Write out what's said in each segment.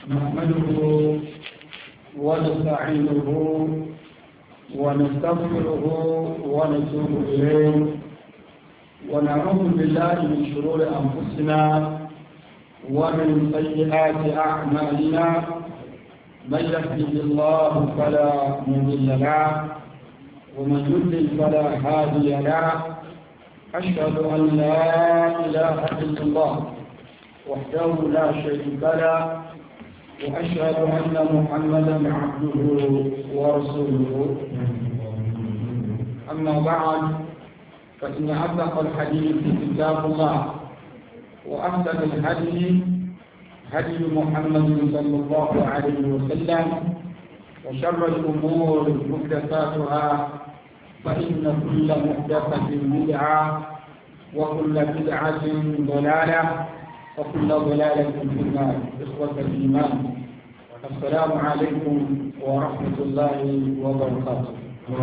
نحمده ونستعينه ونستغفره ونتوب إليه ونعوذ بالله من شرور أنفسنا ومن سيئات أعمالنا من يهده الله فلا مضل له ومن يضلل فلا هادي له أشهد أن لا إله إلا الله وحده لا شريك له وأشهد أن محمدا عبده ورسوله أما بعد فإن أصدق الحديث كتاب الله وأحسن الهدي هدي محمد صلى الله عليه وسلم وشر الأمور محدثاتها فإن كل محدثة بدعة وكل بدعة ضلالة وكل ضلالة في النار. إخوة الإيمان السلام عليكم ورحمة الله وبركاته.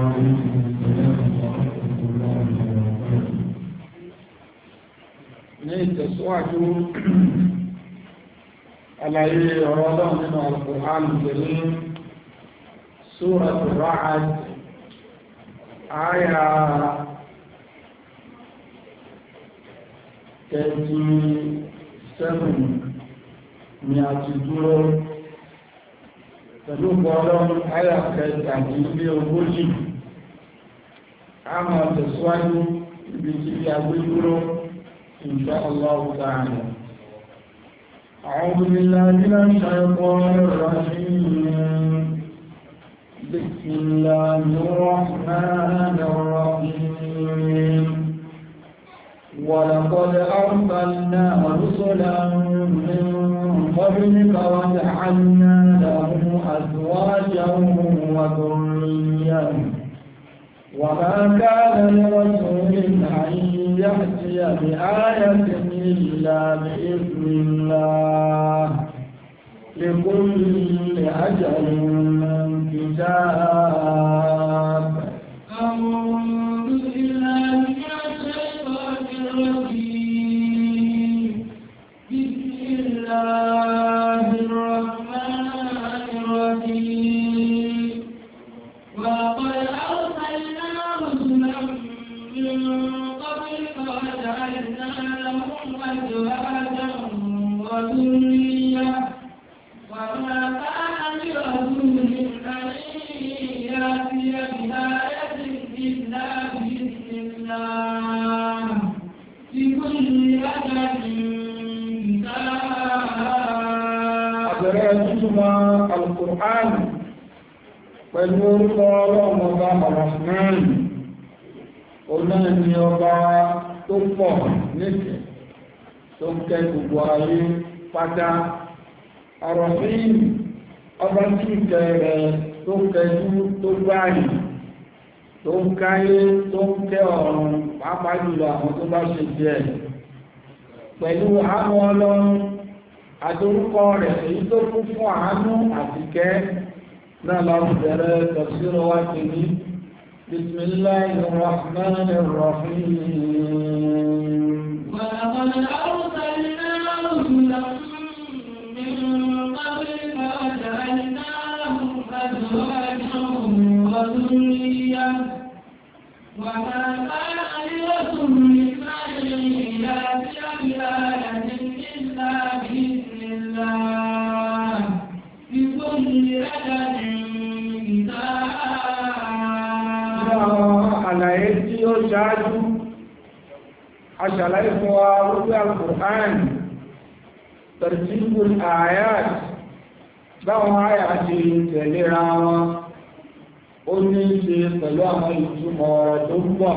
نتسوعد على رمضان من القرآن الكريم سورة الرعد آية 37 ni a ti dúró pẹ̀lú bọ́ọ̀lọ́ àyà kẹtàdínlé ogójì. A máa tẹ̀síwájú ibi tí a gbé dúró insha Allah ta'ala. A'udhu billahi minash shaytanir rajim. Bismillahir rahmanir rahim. ولقد أرسلنا رسلا من قبلك وجعلنا لهم أزواجا وذريا وما كان لرسول أن يأتي بآية إلا بإذن الله لكل أجل كتاب. Al-Qur'an pẹ̀lú orúkọ ọlọ́run ọba Ar-Rahman, olóòrùn ọba tó pọ̀ nífẹ̀ẹ́ tó ń kẹ́ gbogbo ayé pátá. Ar-Rahim ọba tí ìkẹ́ rẹ̀ tó kẹjú tó gbáyì tó ń káyé tó ń kẹ́ ọ̀run pàápàá jùlọ àwọn tó bá ṣe jẹ́ pẹ̀lú àwọn ọlọ́run àdórúkọ rẹ̀ èyí tó kún fún àánú àti kẹ́ náà láti bẹ̀rẹ̀ tafsírọ̀ wá ti ní Bismillahir Rahmanir Rahim. وَلَقَدْ أَرْسَلْنَا رُسُلًا مِّن قَبْلِكَ وَجَعَلْنَا لَهُمْ أَزْوَاجًا وَذُرِّيَّةً وَمَا كَانَ لِرَسُولٍ أَن يَأْتِيَ بِآيَةٍ إِلَّا بِإِذْنِ اللَّهِ لِكُلِّ أَجَلٍ كِتَابٌ. Àlàyé tí ó ṣáájú, aṣàlàyé fún wa wípé Al-Qur'an, tartibul ayat, báwọn àyà ti tẹ̀léra wọn, ó ní ṣe pẹ̀lú àwọn ìtumọ̀ tó pọ̀.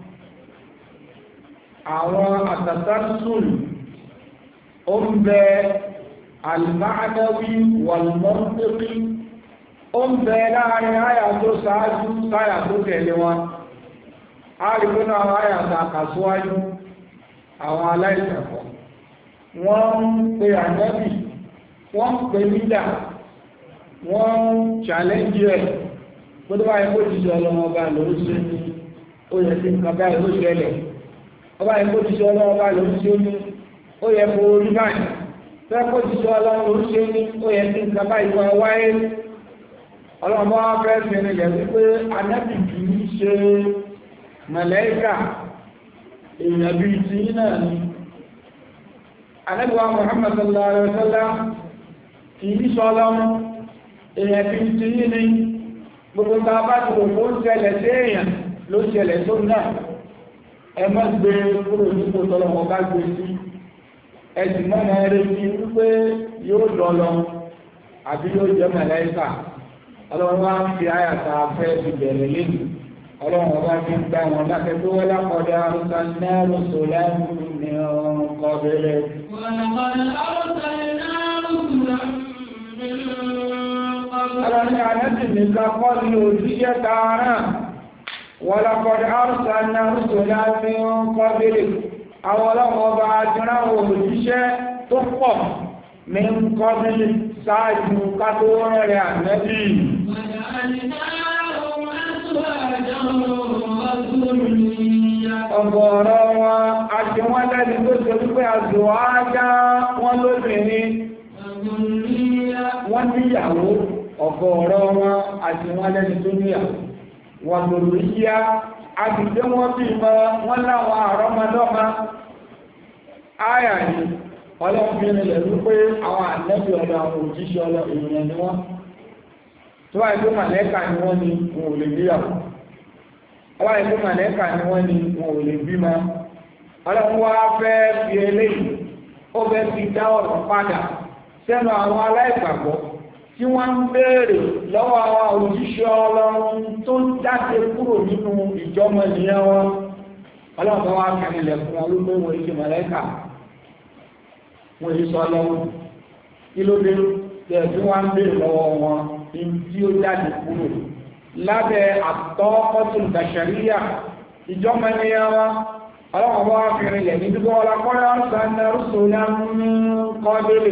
Àwọn àtàtàsùn ó ń bẹ al-ma'nawi wal-mantiqi, ó ń bẹ láàrin àyà tó ṣáájú sáyà tó tẹ̀lé wọn. A rí pé náà àyà tàkàsíwájú àwọn aláìsẹ̀kọ̀ wọ́n ń pe ànábì, wọ́n ń pe lídà, wọ́n ń challenge ẹ̀ gbọ́dọ̀ báyìí kó ti ṣe ọlọ́wọ́ bá lórí ṣe ní ó yẹ kí nǹkan báyìí ló ṣẹlẹ̀ ọba yìí kó ti ṣe ọlọ́wọ́ bá lórí ṣe ní ó yẹ kó rí báyìí fẹ́kọ́ jíṣẹ́ ọlọ́run ló ṣe ní ó yẹ kí nǹkan bá ìwà wáyé ọlọ́run bá wá fẹ́ fi rìnlẹ̀ wípé ànábì kì í ṣe màláíkà èèyàn bí ti náà ni ànábì wa Muhammad sallallahu alaihi wasallam kì í sọ ọlọ́run èèyàn bí ti ní gbogbo ta bá ti rò ó ṣẹlẹ̀ sí èèyàn ló ṣẹlẹ̀ tó náà ẹ má gbé kúrò nípò tọ́lọ́wọ́ bá gbé sí ẹ̀sìn mọ́nà rẹ̀ kí wípé yóò dọ́lọ àbí yóò jẹ́ màláíkà ọlọ́run wá ń fi àyàtà fẹ́ ti bẹ̀rẹ̀ lẹ́nu ọlọ́run wá fi ń gbá wọn lákẹ́ tó wọ́n lápọ̀dá arúgbó náà lóṣò láàrín ní ọkọ̀ bẹ̀rẹ̀ ọlọ́run àyàtì nìkan kọ́ ní òjíṣẹ́ tààrà wọ́n lápọ̀dá arúgbó náà lóṣò láàrín ọkọ̀ bẹ̀rẹ̀ àwọn ọlọ́wọ́ ọba àjọ́ráwọ̀ òjíṣẹ́ tó pọ̀ ní kọ́bílì sáájú kátó rẹ̀ ànẹ́bí ọgọ́rọ̀ wọn àti wọ́n lẹ́ni tó ṣe wípé àjò ájá wọ́n lóbìnrin wọ́n níyàwó ọgọ́rọ̀ wọn àti wọ́n lẹ́ni tó níyàwó wọ́n lòrò yíyá àdìdé wọn bí mọ́ wọ́n láwọn àrọ́mọdọ́mọ áyà yìí ọlọ́pìn ilẹ̀ wípé àwọn ànẹ́bí ọ̀dọ̀ àwọn òjíṣẹ́ ọlọ́ ènìyàn ni wọ́n tó wáyé tó màlẹ́kà ni wọ́n ni wọn ò lè níyàwó wáyé tó màlẹ́kà ni wọ́n ni wọn ò lè bímọ ọlọ́pìn wá fẹ́ fi eléyìí ó fẹ́ fi dá ọ̀rọ̀ padà sẹ́nu àwọn aláìgbàgbọ́ tí wọ́n ń béèrè lọ́wọ́ àwọn òjíṣẹ́ ọlọ́run tó ń jáde kúrò nínú ìjọmọ ènìyàn wọn ọlọ́run wá kẹrìnlẹ̀ fún wọn lópé wọn ìṣe màláíkà wọn èyí sọ lọ́wọ́ kí ló dé tẹ̀ tí wọ́n ń béèrè lọ́wọ́ wọn tí ó jáde kúrò lábẹ́ àtọ́kọ́tún bàṣàríyà ìjọmọ ènìyàn wọn ọlọ́run wá kẹrìnlẹ̀ ní dúpọ́ ọlákọ́rẹ́ ọ̀sán náà rúṣò náà ń kọ́ délé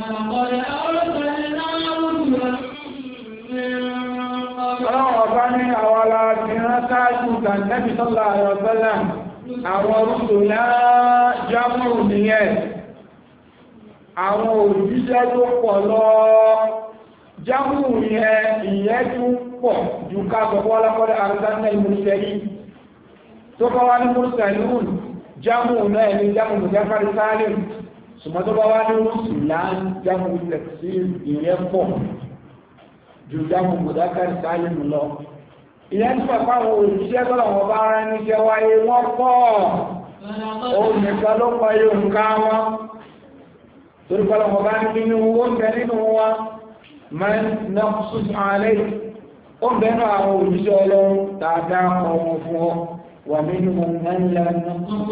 ọlọ́run ọba ní àwọn aláàbí rán sáájú tàbí sọ́lá àrọ̀sọ́lá àwọn orúkọ náà jámùrù nìyẹn àwọn òjíṣẹ́ tó pọ̀ lọ jámùrù yẹn ìyẹn tún pọ̀ jù ká sọpọ̀ ọlọ́pọ̀lọ́ àrùsánà ìmúṣẹ́rí tó bá wá ní mùsùlùmí jámùrù náà ní jámùrù jáfàrí sáálìm ṣùgbọ́n tó bá wá ní mùsùlùmí jámùrù tẹ̀sí ìyẹn pọ̀ jù jámùrù mùdákàrí sáálìm lọ ìyẹn tí pàpá àwọn òṣìṣẹ́ tọ́lọ̀ wọn bá rán níṣẹ́ wáyé wọ́n pọ̀ òun nìkan ló pọ̀ yóò ń ká wọn torí pọ́lọ̀ wọn bá ní nínú owó ń bẹ nínú wọn man naqsus alayhi ó ń bẹnu àwọn òṣìṣẹ́ ọlọ́run dáadáa kọ wọn fún ọ wà nínú man la naqsus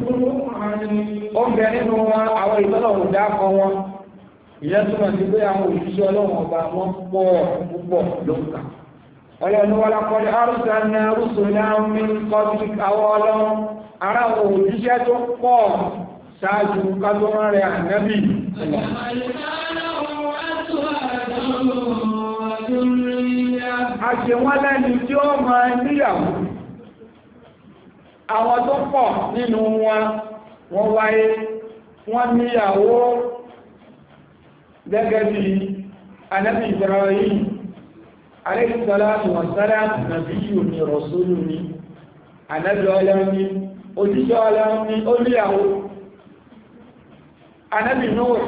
ó ń bẹ nínú wọn àwọn ìtọ́lọ̀ wọn dá kọ wọn ìyẹn túmọ̀ sí pé àwọn òṣìṣẹ́ ọlọ́run ọba wọn pọ̀ púpọ̀ ló ń kà ọlọ́run wọ́n lápọ̀lẹ̀ arúsànà rúsùnà min qablik àwọn ọlọ́run ara wọn òjíṣẹ́ tó pọ̀ ṣáájú kátọ́rọ̀ rẹ̀ ànábì àṣẹ wọ́n lẹ́ni tí ó máa níyàwó àwọn tó pọ̀ nínú wọn wọ́n wáyé wọ́n níyàwó gẹ́gẹ́ bí ànábì Ibrahim alayhi salatu wa salam nabiyyu ni rasulu ni ànábì Ọlọ́run ni òjíṣẹ́ Ọlọ́run ni ó níyàwó ànábì Nuh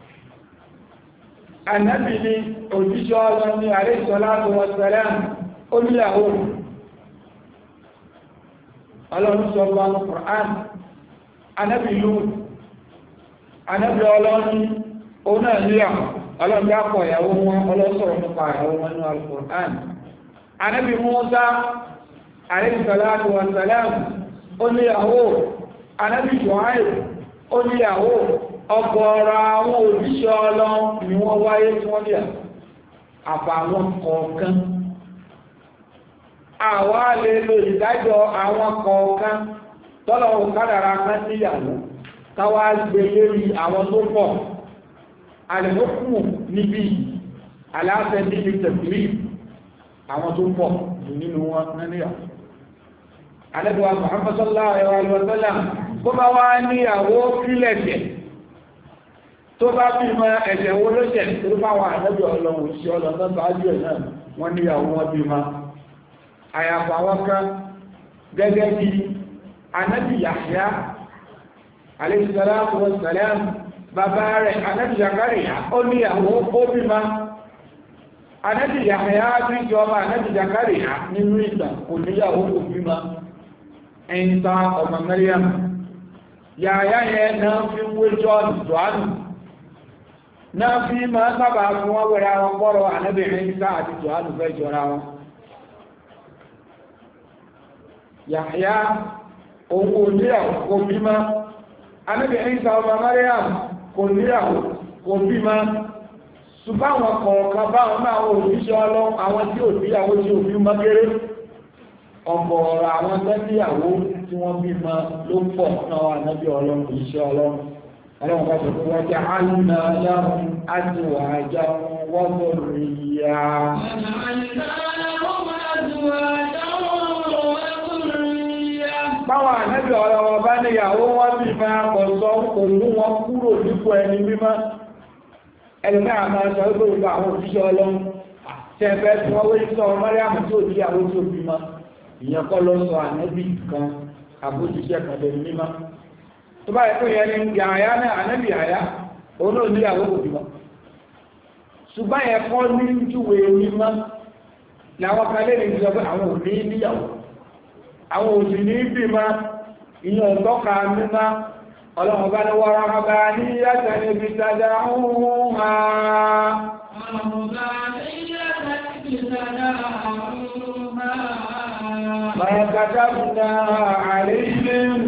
ànábì ni òjíṣẹ́ Ọlọ́run ni alayhi salatu wa salam ó níyàwó Ọlọ́run sọ wá ní Qur'an ànábì Lut ànábì Ọlọ́run ni ó náà níyàwó ọlọ́run bá kọ ìyàwó wọn ọlọ́sọ̀rọ̀ nípa ìyàwó wọn ní Al-Qur'an Ànábì Mùsá alayhi salatu wa salam ó níyàwó Ànábì Ṣuaibu ó níyàwó ọ̀gọ̀ọ̀rọ̀ àwọn òjíṣẹ́ Ọlọ́run ni wọ́n wáyé tí wọ́n níyàwó àfàwọn kọ̀ọ̀kan àwa lè lo ìdájọ́ àwọn kọ̀ọ̀kan tọ́lọ̀ kádàrá kan níyàwó káwá gbé lérí àwọn tó pọ̀ alẹ́mọ́kùnmù níbi aláṣẹ níbi tẹ̀sílì àwọn tó pọ̀ nínú wọn níyà alẹ́bíwá Muhammad sallallahu alaihi wa sallam kó bá wá níyàwó kílẹ̀tẹ̀ tó bá bí ma ẹ̀jẹ̀ wo ló ṣẹ̀ tó bá wà ànábì ọlọ́run sí ọlọ́run sáájú ẹ̀ náà wọ́n níyàwó wọn bí ma àyàfà wọn kan gẹ́gẹ́ bí ànábì Yahya alayhi salatu wa salam bàbá rẹ̀ ànábì Zakariya ó níyàwó ó bí ma ànábì Yahya bí jọba ànábì Zakariya nínú ìgbà kò níyàwó kò bí ma ẹ̀yìntà ọmọ Maryam Yahya yẹn náà fi wé Jọ́ọ̀nù náà fi máa sábà fún wọn wẹ̀rẹ̀ àwọn pọ́rọ̀ ànábì Ìsá àti Jọ́ọ̀nù fẹ́ jọra wọn Yahya òun kò níyàwó kò bímọ ànábì Ìsá ọmọ Maryam kò níyàwó kò bímọ ṣùgbọ́n àwọn kọ̀ọ̀kan báwọn náà wọ́n òṣìṣẹ́ ọlọ́run àwọn tí ò níyàwó tí ò bímọ kéré ọ̀pọ̀ọ̀rọ̀ àwọn tẹ́bíyàwó tí wọ́n bímọ ló pọ̀ náà ànábì ọlọ́run òṣìṣẹ́ ọlọ́run ọlọ́run bá sọ pé wọ́n jẹ́ àlùmọ́ ọlọ́run àti wàájá wọ́n tó rí ya. báwọn ànábì ọlọ́run bá níyàwó wọ́n bí máa pọ̀ sọ kò mú wọn kúrò nípò ẹni mímọ́ ẹlùmẹ́ àmà sọ wípé gbogbo àwọn òṣìṣẹ́ ọlọ́run tẹ́ẹ̀fẹ́ tí wọ́n wé sọ Màríàmù tí ò níyàwó tí ó bímọ ìyẹn kọ́ ló sọ ànábì kan àbójúṣẹ́ kan lè mímọ́ tó bá yẹ kó yẹ ní Yahya náà ànábì Yahya òun náà níyàwó kò bímọ ṣùgbọ́n yẹ kọ́ ní júwe mímọ́ làwọn kan lè ní sọ pé àwọn ò ní níyàwó àwọn ò sì ní bímọ ìyẹn ọ̀tọ́ka mímọ́ ọlọ́run bá ní wọ́rọ̀ ọba ní yàtọ̀ níbi tàjà ohun ha máa kàtàbùnà àríṣìm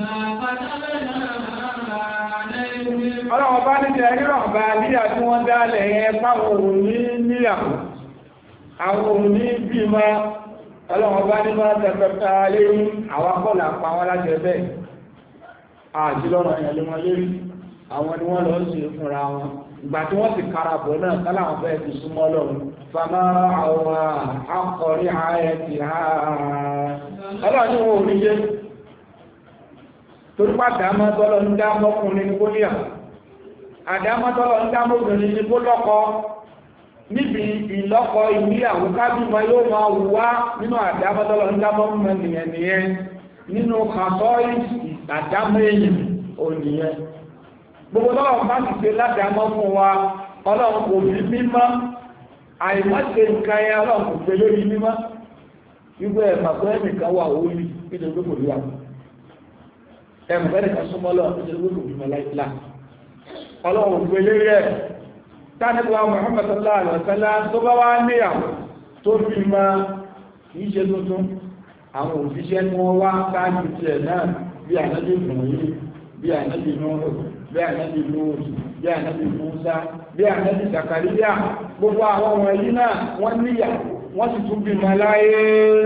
ọlọ́run bá ní jẹ́ rírọ̀ bá níyà tí wọ́n dálẹ̀ yẹn fáwọn òní níyàwó àwọn òní bímọ ọlọ́run bá ní máa tẹ̀tẹ̀ta lẹ́yìn àwọn akọ́là pa wọ́n láti ẹ̀bẹ̀ àjílọ́rọ̀ ẹ̀lẹ́ wọn lérí àwọn ni wọ́n lọ sí fúnra wọn ìgbà tí wọ́n ti karabọ̀ náà tálàwọn fẹ́ ti súnmọ́ lọ́run fama àwọn akọrí ààrẹ ti ha ọlọ́run ní wọn ò ní jẹ́ torí pàtàkì àmọ́tọ́lọ́ ń dá mọ́kùnrin ní kó níyà àdámọ́tọ́lọ́ ń dá mọ́kùnrin ní kó lọ́kọ níbi ìlọ́kọ ìníyàwó kábímọ yóò máa wùwá nínú àdámọ́tọ́lọ́ ń dá mọ́kùnrin nìyẹn nínú kàtọ́ àdámọ́ èyàn òníyẹn gbogbo lọ́wọ́ bá ti ṣe ládámọ́ fún wa ọlọ́run kò fi mímọ́ àìmọ́ṣe nǹkan yẹn ọlọ́run kò pé lórí mímọ́ wípé ẹ̀màkọ́ ẹnìkan wà orí nítorí pé kò níyàwó ẹ̀màkọ́ ẹnìkan súnmọ́ lọ nítorí pé kò bímọ láìpìlá ọlọ́run kò pé lórí ẹ̀ tánìkọ́ Muhammad sallallahu alaihi wasallam tó bá wá níyàwó tó bímọ kìí ṣe tuntun àwọn òṣìṣẹ́ tí wọ́n wá sáájú ti ẹ̀ náà bí ànábì Ibrahim bí ànábì Nuhu bí ànábì Lut bí ànábì Musa bí ànábì Zakariya gbogbo àwọn ọmọ yìí náà wọ́n níyà wọ́n sì tún bímọ láyé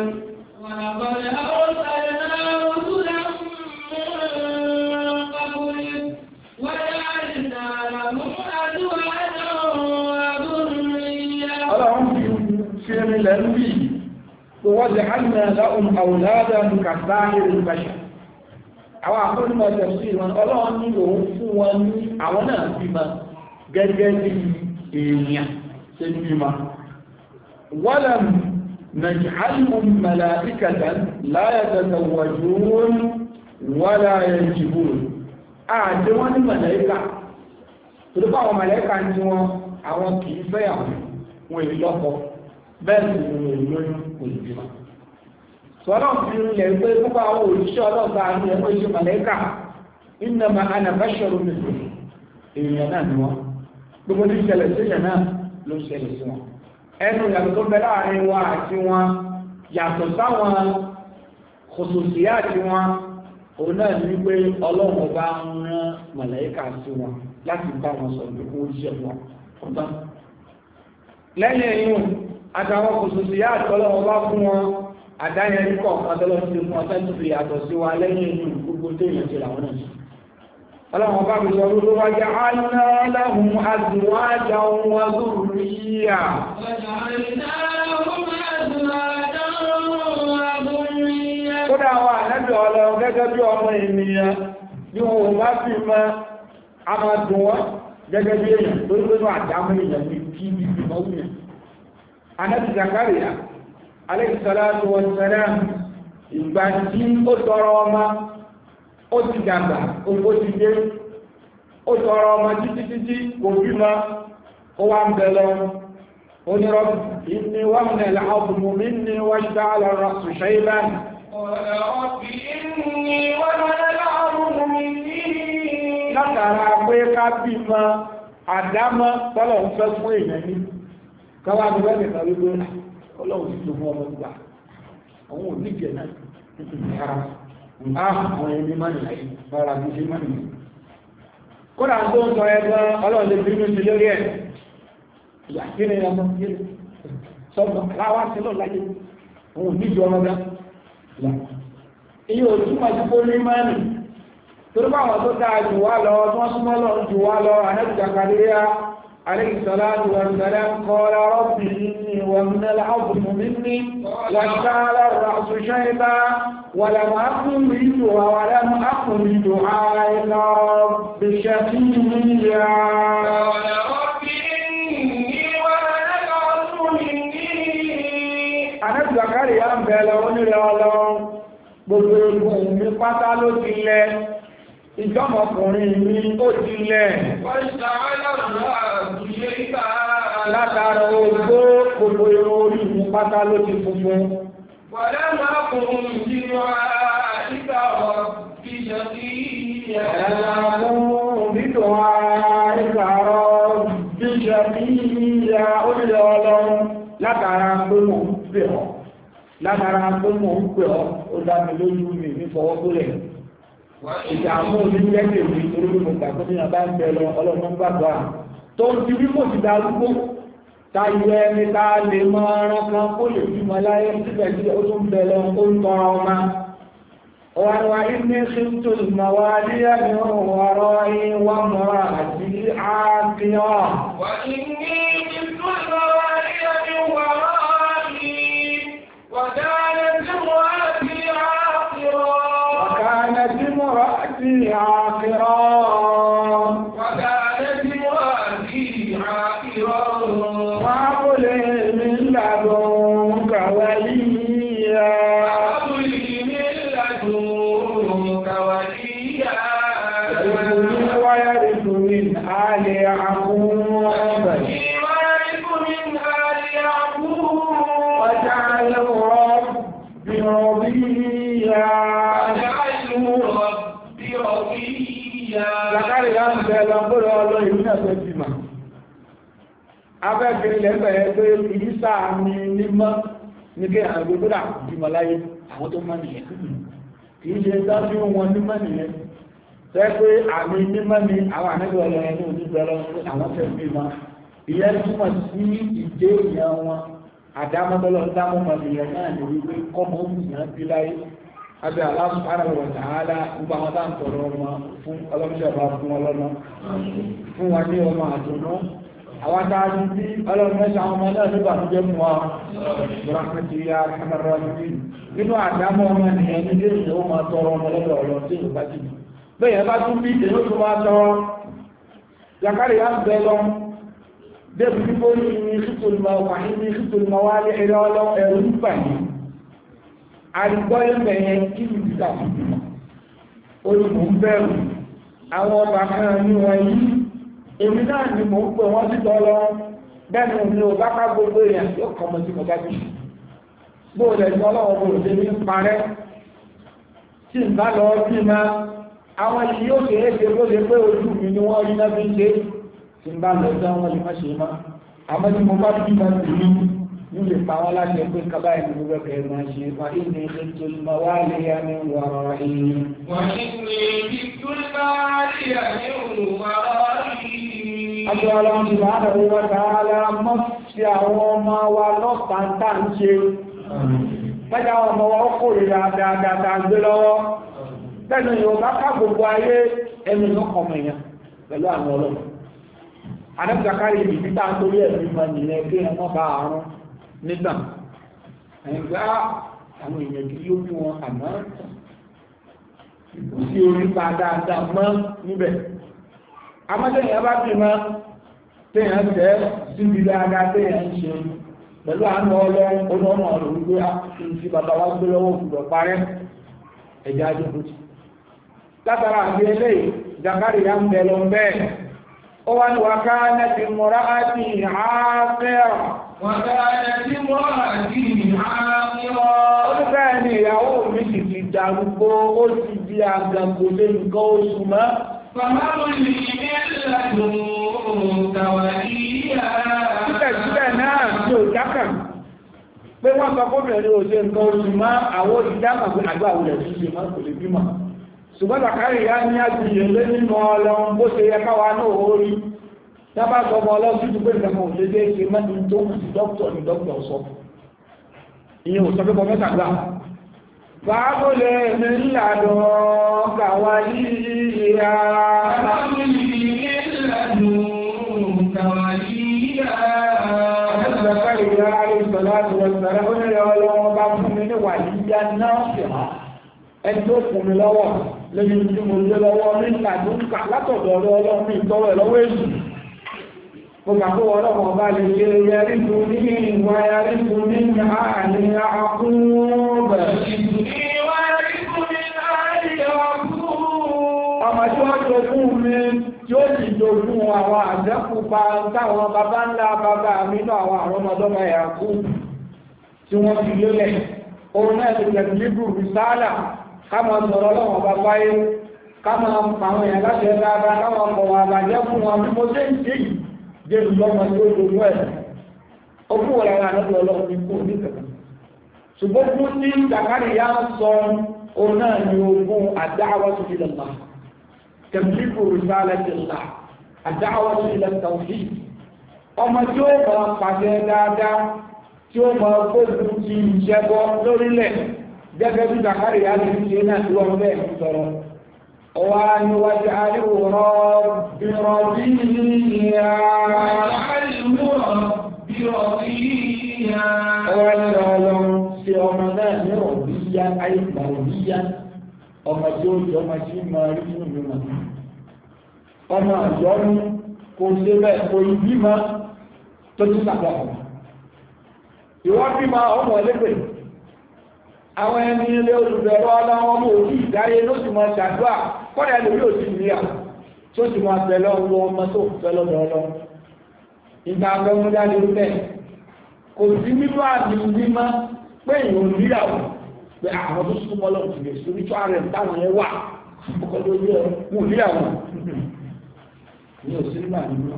ọlọ́run fi rinlẹ̀ ń bí ووجعلنا لهم أولادا كسائر البشر àwọn àkọ́lùmọ̀ tẹ̀sí wọn ọlọ́run ní òun fún wọn ní àwọn náà bímọ gẹ́gẹ́ bí èèyàn ṣe bímọ walam naj'alhum malaikatan la yatazawwajun wala yanjibun àti wọ́n ní màláíkà tó bá àwọn màláíkà ní wọn àwọn kìí fẹ́yàwó wọn èyí lọ́kọ bẹ́ẹ̀ sì ni ìlóyún olùbímọ. Sọ́lọ́ fi rinlẹ̀ pé púpọ̀ àwọn òṣìṣẹ́ ọlọ́gbà ní ẹgbẹ́ iṣẹ́ màlẹ́kà innama ana basharun mithlukum èèyàn náà ni wọ́n. Gbogbo ní ìṣẹ̀lẹ̀ sí èèyàn náà ló ń ṣẹlẹ̀ sí wọn. Ẹnu ìyàtọ̀ tó bẹ láàrin wa àti wọn yàtọ̀ sáwọn kòsòsìyà àti wọn òun náà ní pé Ọlọ́run ọba ń rán màlẹ́kà sí wọn láti bá wọn sọ̀rọ̀ pé kó ṣiṣẹ́ wọn. Lẹ́yìn ẹ̀yìn àtàwọn kòsòsì yá àtọ́lọ́wọ́ bá fún wọn àdáyẹ ní kọ̀ọ̀kan tọ́lọ́ sí fún ọ̀tẹ́ tó fi yàtọ̀ sí wa lẹ́yìn ìlú gbogbo tó yẹ̀ sí làwọn náà ọlọ́wọ́ bá fi sọ lórí wájá aláhùn azùwájá wọn zurriya kódà wà nẹ́bí ọlọ́run gẹ́gẹ́ bí ọmọ ènìyàn bí wọn ò bá fi mọ́ àmàdùn wọn gẹ́gẹ́ bí èèyàn tó gbé náà àdámọ́ èèyàn ní kí ní ìmọ̀wù yẹn. Ànábì Zakariya alayhi salatu wa salam ìgbà tí ó tọrọ ọmọ ó ti dàgbà ó ti dé ó tọrọ ọmọ títí kò bímọ ó wá ń bẹ lọ onírọ́bì inni wahana al-'azmu minni washta'ala ar-ra'su shayban látara pé ká bímọ àdámọ́ tọ́lọ̀ ń fẹ́ fún èèyàn ní káwà ní wẹ́n nìkan wípé ọlọ́run ti tó fún ọmọ ìgbà àwọn oníjẹ̀ náà ara àwọn ẹni mọ́nì ọ̀rọ̀ àti ṣe mọ́nì kódà tó ń sọ ẹgbẹ́ ọlọ́run lè bí ní sí lórí ẹ̀ ìyà kí ni ọmọ yìí sọ́gbọ̀n láwá sí lọ láyé àwọn oníjẹ̀ ọmọ gá iye òtúmọ̀ sí kó ní mọ́nì torí bá wọn tó dáa jù wá lọ tí wọ́n súnmọ́ lọ jù wá lọ Ànábì Zakariya عليه الصلاة والسلام قال رب إني ومن العظم مني واشتعل الرأس شيبا ولم أكن بدعائك رب شقيا قال رب إني ومن العظم مني Ànábì Zakariya ń bẹ̀rẹ̀ onílẹ̀ ọlọ́run gbogbo egun mi pátá ló ti lẹ ìjọmọkùnrin mi ó ti lẹ̀ látara ogbó gbogbo irun orí mi pátá ló ti funfun látara pé mò ń pè ọ́ látara pé mò ń pè ọ́ ó dá mi lójú mi ní fọwọ́kúlẹ̀ ìdààmú onílẹ́gbẹ̀ẹ́ mi torí pé mo gbàgbọ́ ní àbá ń bẹ lọ ọlọ́run gbàgbọ́ tó ń fi bí kò ti darúgbó táyọ ẹni tá a lè mọ ọ̀ràn kan kó lè bímọ láyé síbẹ̀síbẹ̀ ó tún bẹ lọ ó ń tọrọ ọmọ ọ̀rọ̀ ilé ṣètò ìmọ̀wá níyà ní ọ̀rọ̀ ìwà mọ́ra àti àfihàn. wà ní ìtú ìmọ̀wá níyà ní ọ̀rọ̀ وكانت امرأتي عاقرا وهب لي من لدنك وليا يرثني ويرث من آل يعقوب واجعله ربي رضيا Zakari ya ń bẹ lọ́gbọ́rọ̀ ọlọ́ ìlú náà tó ti máa. Afẹ́fẹ́ ilẹ̀ bẹ̀rẹ̀ pé ìrísà ní mímọ́ ní kí àgbẹ̀gbẹ̀rẹ̀ àkùnjìmọ̀ láyé àwọn tó mọ́ nìyẹn. Kìí ṣe dájú wọn mímọ́ nìyẹn. Tẹ́ pé àmì mímọ́ ni àwọn ànẹ́gbẹ̀ ọlọ́run ní onígbẹ̀rẹ̀ àwọn tẹ̀ mímọ́. Ìyẹn túmọ̀ sí ìdé ìyẹn wọn. Àdámọ́tọ́lọ́ dámọ́mọ́ ìyẹn náà ní wípé kọ́mọ́ Abi Allah subhanahu wa ta'ala gbogbo àwọn tá ń tọrọ ọmọ fún ọlọ́mọdébà fún ọlọ́mọ fún wa ní ọmọ àdùnnú àwọn dáadé bí ọlọ́mọdé àwọn ọmọ náà nígbà tó jẹ́ fún wa rahmatu ya rahman rahim nínú àdámọ́ ọmọ ènìyàn ní ilé ìṣẹ́ ó máa tọrọ ọmọ lọ́dọ̀ ọ̀rọ̀ tí ìlú bá jì bẹ́ẹ̀ bá tún bí èyí tó máa tọrọ Zakariya ń bẹ lọ débi tí ó ní ṣùtùlùmọ̀ wá ní ẹ̀rọ ẹ̀rù ń bà ní àrígbọ́ ẹ̀mẹ̀yẹ kí ní ìdíjà olùmọ̀ ń bẹ̀rù àwọn ọba kan ní wọn yìí èmi náà ni mò ń pè wọ́n títọ́ lọ bẹ́ẹ̀ni òun ò bá ká gbogbo èèyàn yóò kọmọ sí mọ̀gá bí bóòlẹ̀ tí ọlọ́wọ́ bóòlẹ̀ ní parẹ́ tí ń bá lọ bí ma àwọn yìí yóò ṣe é ṣe bó ṣe pé ojú mi ni wọ́n rí náà fi ṣe tí ń bá lọ sí àwọn lè má ṣe má àmọ́ tí mo bá bí ma sì ní ní lè pa wọ́n láti ẹgbẹ́ kaba ẹni gbogbo ẹ̀kẹ́ máa ṣe wà ní ètò ìmọ̀wálẹ́yà ní wọ̀rọ̀ yìí. wà ní ètò ìmọ̀wálẹ́yà ní wọ̀rọ̀ yìí. Àjọ ọlọ́run ti máa dàbí wọ́n tààlà mọ́ sí àwọn ọmọ wa lọ́pàá ń ṣe. Mẹ́ta ọmọ wa ó kò rí dáadáa gbé lọ́wọ́. Bẹ́ẹ̀ni yóò bá ká gbogbo ayé ẹni lọ́kọ̀ọ̀mọ̀ èèyàn pẹ̀lú àwọn ọlọ́run. Àdẹ́bùsàkárì ìbí tá ń torí ẹ̀mí mọ nìyẹn kí ẹ mọ́ bá àrùn nígbà. Ẹ̀gbá àwọn èèyàn kí yóò bí wọn àmọ́ sí orí pa dáadáa mọ́ níbẹ̀. amátẹ́yìn bá bí ma tẹ́yìn tẹ́ síbi dáadáa tẹ́yìn ń ṣe pẹ̀lú àánú ọlọ́run ọ̀rọ̀ wípé àti bàbá wa gbé lọ́wọ́ òkúrọ̀ parẹ́ ẹ̀jẹ̀ ajébùtì látara àti eléyìí Zakariya ń bẹ lọ bẹ́ẹ̀ ó wá ní wàká nẹ́tì mọ́ra àti àáfẹ́rọ̀ ó ní bẹ́ẹ̀ ni ìyàwó mi sì ti darúgbó ó ti di àgàgbò lé nǹkan oṣù mọ́ síbẹ̀síbẹ̀ náà ní òjákà pé wọ́n sọ gómìnà òṣè nǹkan oṣù mọ́ àwọn òṣìjákà pé àgbà òlẹ̀ sí ṣe mọ́ kò lè bímọ ṣùgbọ́n Zakariya ní àgbìyẹ lé nínú ọlọ́run bó ṣe yẹ káwa náà orí tábà sọmọ ọlọ́sùn tó pé ìjọba ò lè dé ṣe mẹ́ni tó kù sí dókítà ní dókítà sọ ìyẹn ò sọ pé bọ́mẹ́ta gbà fàábò lè ní ìlàdọ̀ kàwà yíya Zakariya alayhisalatu wassalam ó nílẹ̀ ọlọ́wọ́ bá fún mi ní wà yíya náà fìhà ẹni tó fún mi lọ́wọ́ lẹ́yìn tí mo lé lọ́wọ́ ní ìlàdúnkà látọ̀dọ̀ ọlọ́run ìtọ́wẹ̀ lọ́wọ́ èsù mo gbà pé ọlọ́run bá lè ṣe yẹrí fún ní ìwà yẹrí fún ní àárín àkúrúbẹ̀ ọmọ tí wọ́n jogún mi tí ó sì jogún àwọn àjẹ́kùpa táwọn bàbá ńlá bàbá mi náà àwọn àrọ́mọdọ́mọ ẹ̀yàkú tí wọ́n fi lélẹ̀ òun náà ti tẹ̀lé níbù rìsáàlà káàmà sọ̀rọ̀ lọ́wọ́ bá báyé káàmà pàwọn èèyàn láti ẹ̀dáadáa káàmà pọ̀wọ̀ àbàjẹ́ fún wọn bí mo ṣe ń ṣe yìí jẹ́ ìlọ́mọ tí ó jogún ẹ̀ ogún wọ̀lẹ̀ ara lọ́dọ̀ ọlọ́run ní kú ní kẹ̀kẹ́ ṣùgbọ́n fún tí Zakariya ń sọ òun náà ni ogún ad-da'watu ila Allah tabligu risalatillah ad-da'watu ila at-tawhid ọmọ tí ó mọ̀ pàṣẹ dáadáa tí ó mọ̀ gbógun ti ìṣẹ́bọ lórílẹ̀ gẹ́gẹ́ bí Zakariya ti ṣe náà tí wọ́n bẹ́ẹ̀ sọ̀rọ̀ ọwá ni wájú àríwòrán bírọ̀bíyà ọwá ní ọlọ́run sí ọmọ náà ní ọ̀bíyà àìgbàwòbíyà ọmọ tí ó jọ ọmọ tí ma rí fún ìlúmọ̀ ọmọ àjọ́nú kò ṣe bẹ́ẹ̀ kò ìbí ma tó tún sàpapọ̀ ìwọ́n bí ma ọmọ ẹlẹ́gbẹ̀ẹ́ àwọn ẹni ilé olùbẹ̀rọ ọlọ́wọ́ mú òkú ìdáyé ló sì máa ṣàdúrà kọ́dà lórí òsì ìrìà tó sì máa bẹ̀lọ́ ọlọ́ ọmọ tó fẹ́lọ́ lọ́lọ́ ìgbà agbẹ́múdájú bẹ́ẹ̀ kò sí nínú àmì mímọ́ pé ìwọ̀n níyàwó pé àwọn tó súnmọ́ lọ́wọ́ ti lè sórí tó ààrẹ táwọn ẹ wà ọkọ̀ tó yẹ mú níyàwó ní òsì nígbà nínú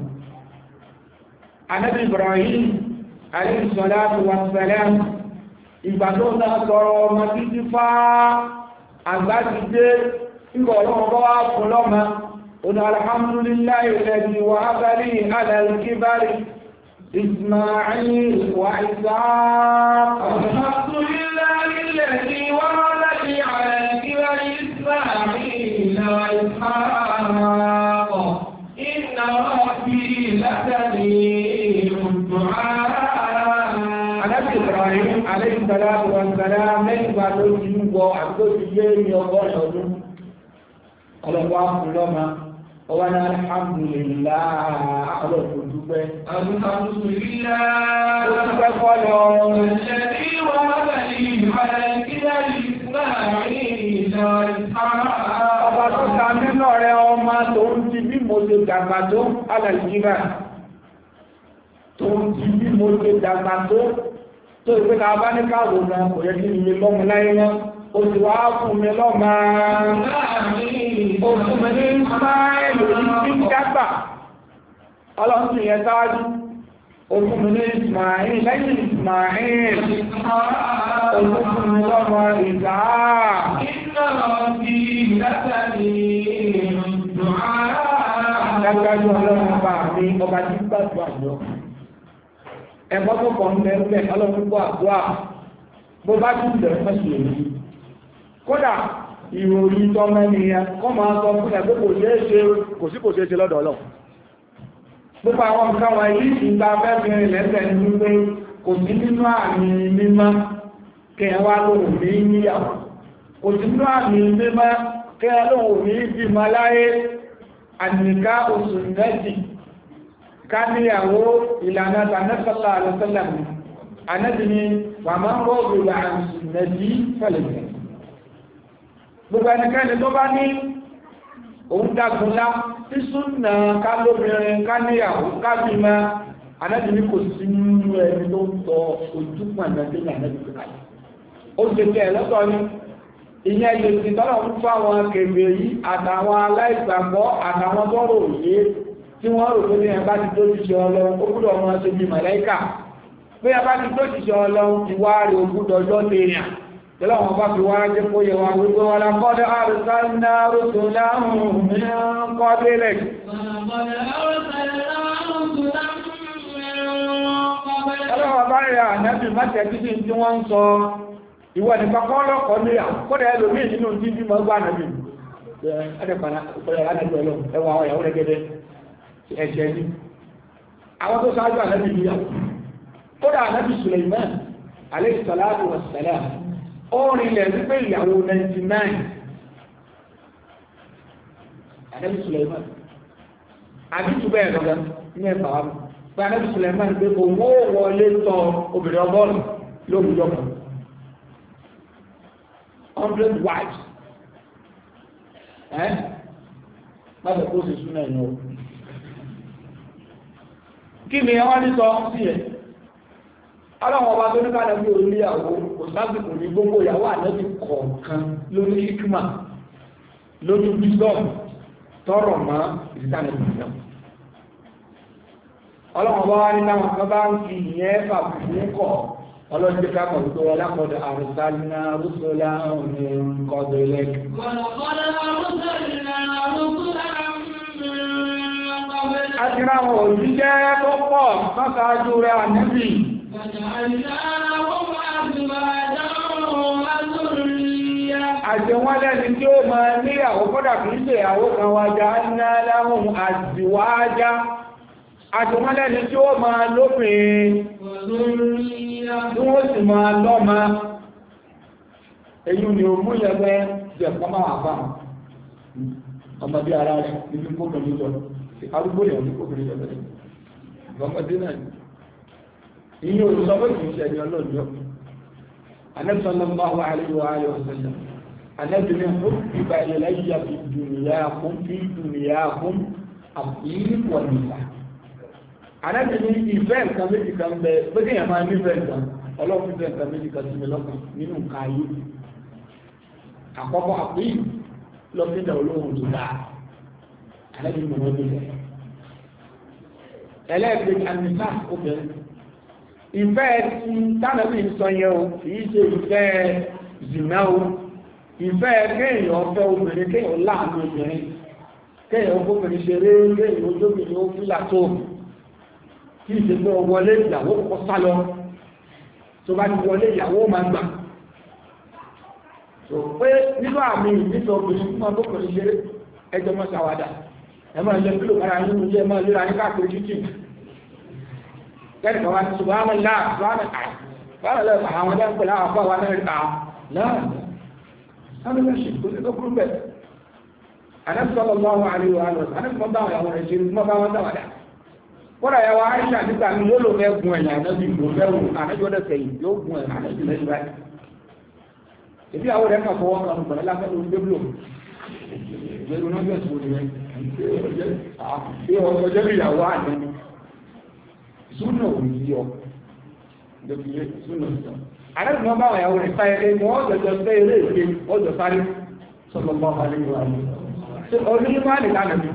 Ànábì Ibrahim alayhi salatu wa salam ìgbà tó náà sọ̀rọ̀ ọmọ títí fá àgbà ti dé ìgbà ọlọ́wọ́ bá wá fún lọ́mọ ọ̀nà alhamdulillahi alladhi wahaba li ala al-kibari Isma'il wa Ishaq alhamdulillahi alladhi wahaba li ala al-kibari Isma'il wa Ishaq inna rabbi lasami'ud du'a Ibrahim alayhi salatu wa salam mẹ́gbà tó ti ń gbọ́ àti ti yé ní ọgọ́rin ọdún ọlọ́pàá fúnlọ́mà ọwá ní alhamdulillah ọlọ́pàá dúpẹ́ alhamdulillah ó dúpẹ́ fọ́lọ́ ẹ̀lẹ́dí wọ́n bẹ̀rẹ̀ ọba tó ta nínú rẹ̀ ọmọ tó ń ti bí mo ṣe dàgbà tó alàìjíríà tó ń ti bí mo ṣe dàgbà tó tó ìpé ká bá ní káàwò náà kò yẹ kí ilé lọ́mù láyé náà ó ti wá fún mi lọ́mà ó fún mi ní Ismail ní dágbà ọlọ́sìn yẹn sáájú ó fún mi ní Ismail lẹ́yìn Ismail ó fún mi lọ́mà dágbàjú ọlọ́run bá mi ọba tí gbàgbà lọ ẹ̀kọ́ tó kọ̀ ń bẹ̀rẹ̀ ọlọ́pùpọ̀ àdúrà bó bá tún bẹ̀rẹ̀ fẹ́sì èyí kódà ìròyìn tọ́mẹ́niyàn kọ́ máa sọ fún ẹgbẹ́ kò ṣe é ṣe lọ́dọ̀ ọlọ́ gbogbo àwọn nǹkan wọn yìí ìgbà fẹ́fẹ́rin lẹ́sẹ̀ ní wípé kò sí nínú àmì mímọ́ kẹwàá lóhùn ní níyàwó kò sí nínú àmì mímọ́ kẹwàá lóhùn ní bímọ láyé àníká oṣù nẹ́jì ká níyàwó ìlànà tànẹ́sọ́lá àlọ́sọ́lá mi ànẹ́bì ni wà máa ń rọ́ọ̀rọ̀ ìlànà nẹ́jì fẹ́lẹ̀fẹ́ gbogbo ẹnikẹ́ni tó bá ní òun dágunlá tí súnnà ká lóbìnrin ká níyàwó ká bí ma ànẹ́bì ni kò sí nínú ẹni tó ń tọ ojú pàdé tí ànẹ́bì tó kàlẹ̀ ó ṣe tẹ́ lọ́tọ̀ ni ìyẹn lè ti tọ́lọ̀ ń fáwọn kèrè yìí àtàwọn aláìgbàgbọ́ àtàwọn tọ́rọ òye tí wọ́n rò pé ní ẹbá ti tó jíṣẹ́ ọlọ́run ó gbọ́dọ̀ wọn ṣe bí màláíkà pé ẹbá ti tó jíṣẹ́ ọlọ́run ti wá rí ogúdọjọ́ lèèyàn tẹ́lọ̀ wọn bá fi wá jẹ́ kó yẹ wa wípé wọn lápọ́dẹ́ àrùsánná rútù láhùn mìíràn kọ́ délẹ̀ ọlọ́wọ́ bá rí ànábì májẹ̀ títí tí wọ́n ń sọ ìwọ nìkan kọ́ lọ́kọ́ ní àkọ́dẹ̀ ẹlòmí nínú títí mọ́ gbá ànábì ẹ̀ẹ́dẹ̀pàá ẹwà àwọn ìyàwó rẹ̀gẹ́dẹ́ ẹ̀ṣẹ̀ ní àwọn tó sáájú ànábì níyàwó kódà ànábì Suleiman alayhi salatu wassalam ó rìnlẹ̀ wípé ìyàwó 99 ànábì Suleiman àbí jù bẹ́ẹ̀ lọ́gán ní ẹ̀fà wà pé ànábì Suleiman pé owó wọlé tọ obìnrin ọgọ́rùn lórí yọkàn 100 wives láti kó sì súnà ìyàn o kí ni wọ́n ní sọ sí ẹ̀ aláwọ̀ ọba tó ní ká lẹ́bí orílẹ̀-èwò kò sáàbìkò ní gbogbo ìyàwó ànẹ́bì kọ̀ọ̀kan lórí hikma lórí wisdom tọrọ mọ́ ìsìtànẹ́bì ìjọm ọlọ́wọ̀ ọba wá ní táwọn kan bá ń fi ìyẹn fà fún kọ̀ ọlọ́dún ká mọ̀ tó wọ́n lápọ̀dọ̀ àrùsálínà rúsọ́lá òní kọ́dọ̀ ilẹ̀ àti ráwọn òjíṣẹ́ tó pọ̀ mọ́sáájú rẹ̀ ànẹ́bì àti wọ́n lẹ́ni tí ó máa ní àwọ́kọ́dà kìí ṣe àwọ́kan wájá ńlá láhùn àdìwájá àti wọ́n lẹ́ni tí ó máa lópin tí wọ́n sì máa lọ́mà èyí ni ó mú yẹgbẹ́ jẹ́ pọ́mà àfà ọmọdé ara rẹ̀ níbi kókòrò lọ arúgbó yẹ̀ ní kókòrò lọ ọmọdé náà ìyí olùsọ́wọ́ ìṣẹ́ ìṣẹ́ ìṣẹ́ ọlọ́dọ́ Ànábì sallallahu alaihi wa sallam Ànábì ní hubbiba ilayya fi dunyakum at-tib wan-nisa Ànábì ní ìfẹ́ nǹkan méjì kan bẹ pé yẹn máa nífẹ̀ẹ́ nǹkan ọlọ́run fẹ́ nǹkan méjì kan sí mi lọ́kàn nínú nǹkan ayé àkọ́kọ́ àpò yìí lọ́fíìdà olóhùn tó dáa Ànábì mọ̀ wọ́n nífẹ̀ẹ́ ẹlẹ́ẹ̀kejì àmìsá obìnrin ìfẹ́ tí tánàbí sọ yẹn o kìí ṣe ìfẹ́ zìnà o ìfẹ́ kéèyàn ọ̀fẹ́ obìnrin kéèyàn láàánú obìnrin kéèyàn obìnrin ṣeré kéèyàn ojóbìnrin ó fílà tó kí ìṣe pé wọlé ìyàwó kọ́ sálọ tó bá ti wọlé ìyàwó máa gbà tó pé nínú àmì ìníṣọ́ obìnrin fún ọgbọ́kùnrin ṣeré ẹjọ́ mọ́ ṣàwádà ẹ máa lẹ pílò kára nínú ilé máa lera ní káàkiri títì kẹ́rìkà wá ní ṣùgbọ́n láà ṣùgbọ́n àwọn ọdẹ́ ń pẹ̀lú àwọn afọ́ wa náà rí láàrín láàrín ṣe kó lè lókùrú bẹ̀ anẹ́sọ́lọ́ lọ́wọ́ àríwá lọ anẹ́sọ́ bá àwọn ẹ̀ṣẹ́ mọ́ bá wọn dáwàdá kọ́dà yà wá àìṣà nígbà ní yóò lò fẹ́ gun ẹ̀yà anẹ́bí ìlú fẹ́rù anẹ́jọ́dẹ̀ sẹ́yìn yóò gun ẹ̀yà anẹ́bí lẹ́yìn báyìí ìbí àwọn rẹ̀ kà fọwọ́ kan pẹ̀lú láfẹ́ lórí gbébùlò ìgbèrú náà bẹ̀ sọ rẹ̀ ọjọ́ ìyàwó àná súnà òní yọ lókìlẹ̀ súnà sọ àrẹ́bì náà báwọn ìyàwó rẹ̀ sáyẹ̀ ní wọ́n jọjọ sẹ́ eré ìgbé ọjọ́ sáré sọ́lọ́mọ́ àríwá onímọ̀ nìkanà bí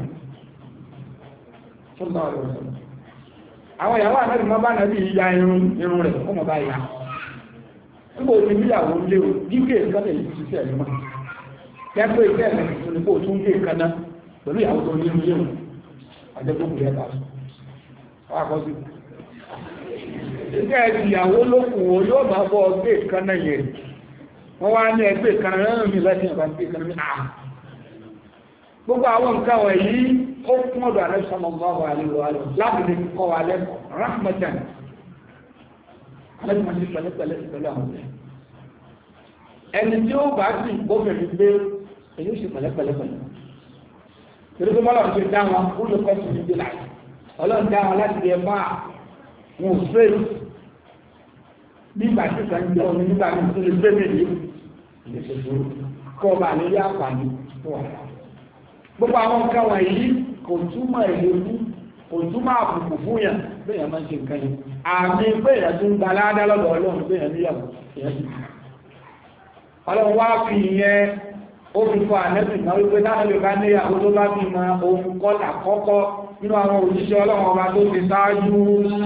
àwọn ìyàwó àrẹ́bì náà bá nàbí ya irun rẹ̀ ọmọ bá ya nígbò tí níyàwó lé o gígé ìkánná yìí ti sẹ́ ẹ̀lẹ́mọ́ kẹ́kọ̀ọ́ ìkẹ́ ẹ̀lẹ́mọ́ nígbò tún gé ìkánná pẹ̀lú ìyàwó tó ní ilé o àjẹ́gbókù rẹ̀ bá sọ ìgbẹ́ ìyàwó lókùn wo yóò bá bọ́ ọgbẹ́ ìkànnà yẹn wọ́n wá ní ẹgbẹ́ ìkànnà rẹ̀ mi lẹ́sìn ìbá sí ìkànnà mi àà gbogbo àwọn nǹkan wọ̀ yìí ó kún ọ̀dọ̀ alẹ́sọ̀mọ̀gbọ́wọ́ àríwá lọ láti lè kọ́ wa lẹ́kọ̀ọ́ rahmatan alẹ́sọ̀mọ̀sí pẹ̀lẹ́pẹ̀lẹ́ pẹ̀lú àwọn ọ̀rẹ́ ẹni tí ó bá sì gbóbìnrin gbé èyí ó sì pẹ̀lẹ́pẹ̀lẹ́ pẹ̀lú torí pé bọ́lá ṣe dá wọn ó lè kọ́ sí ìdí láì ọlọ́run dá wọn láti lè máa wọn ò fẹ́ nígbà tí kan jẹ́ omi nígbà tí ó lè gbé mèlè kọ́ ọba àlejò àǹfààní fún wa. Gbogbo àwọn nǹkan wọ̀nyí kò túmọ̀ ìlú kò túmọ̀ àbùkù fún yàn bẹ́ẹ̀ máa ń ṣe nǹkan yìí àmì bẹ́ẹ̀ tún gba aládá lọ́dọ̀ ọlọ́run bẹ́ẹ̀ níyàwó ọlọ́run wá fi ìyẹn ó fi fọ ànẹ́bì náà wípé láwọn lè bá níyàwó tó bá bí ma ohun kọ́là kọ́kọ́ nínú àwọn òjíṣẹ́ ọlọ́run ọba tó ti ṣáájú.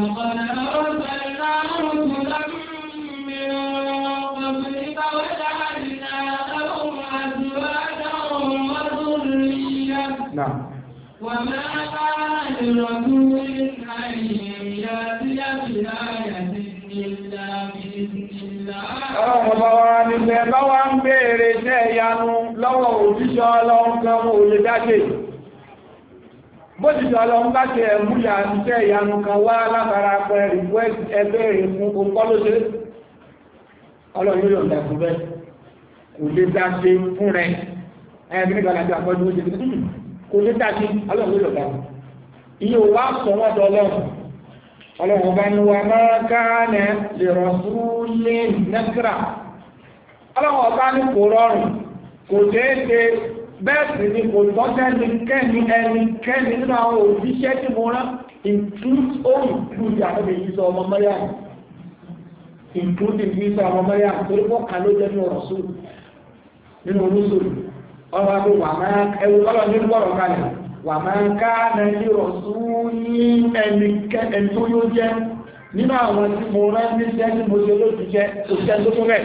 وما كان لرسول أن يأتي بآية إلا بإذن الله. Ọba wa ni bẹ́ẹ̀ bá wá ń béèrè iṣẹ́ ìyanu lọ́wọ́ òjíṣẹ́ ọlọ́run kan mú olè dáṣe. Bó ti sọ ọlọ́run bá ṣe ẹ̀múyà iṣẹ́ ìyanu kan wá látara pẹ̀ request ẹgbẹ́rẹ̀ fún ọkọ́ ló ṣe. Ọlọ́run yóò lẹ̀ fún bẹ́ẹ̀. Kò lè dáṣe fún rẹ̀. Ẹgbẹ́ nígbà láti àpọ́jú ó ṣe kò lè dáṣe ọlọ́run yóò dáṣe. Iye wá sọ wọ́n dọ ọlọ́run. Ọlọ́run bá ní wa máa káàlẹ̀ lè rọ̀súlé nẹ́kìrà. Ọlọ́run ọba ní kò rọrùn, kò déédé, bẹ́ẹ̀ sì ni kò tọ́jẹ́ ní ẹnikẹ́ni nínú àwọn òjíṣẹ́ tí mo rán, include àwọn ìyíṣọ́ ọmọ Mẹ́ríà. Including ìyíṣọ́ ọmọ Mẹ́ríà, torí wọ́n kà ló jẹ́ ní rọ̀súl, nínú orúsùl. Ọlọ́run ọba wà máa ẹwù ọlọ́run ní gbọ́rọ̀ kalẹ̀. Wà máa ń ká nàíjíríà sún ní ẹnikẹ́ni tó yóò jẹ́ nínú àwọn tí mo rán ní jẹ́ tí mo ṣe ló ti jẹ́ òṣìṣẹ́ tó tó bẹ̀.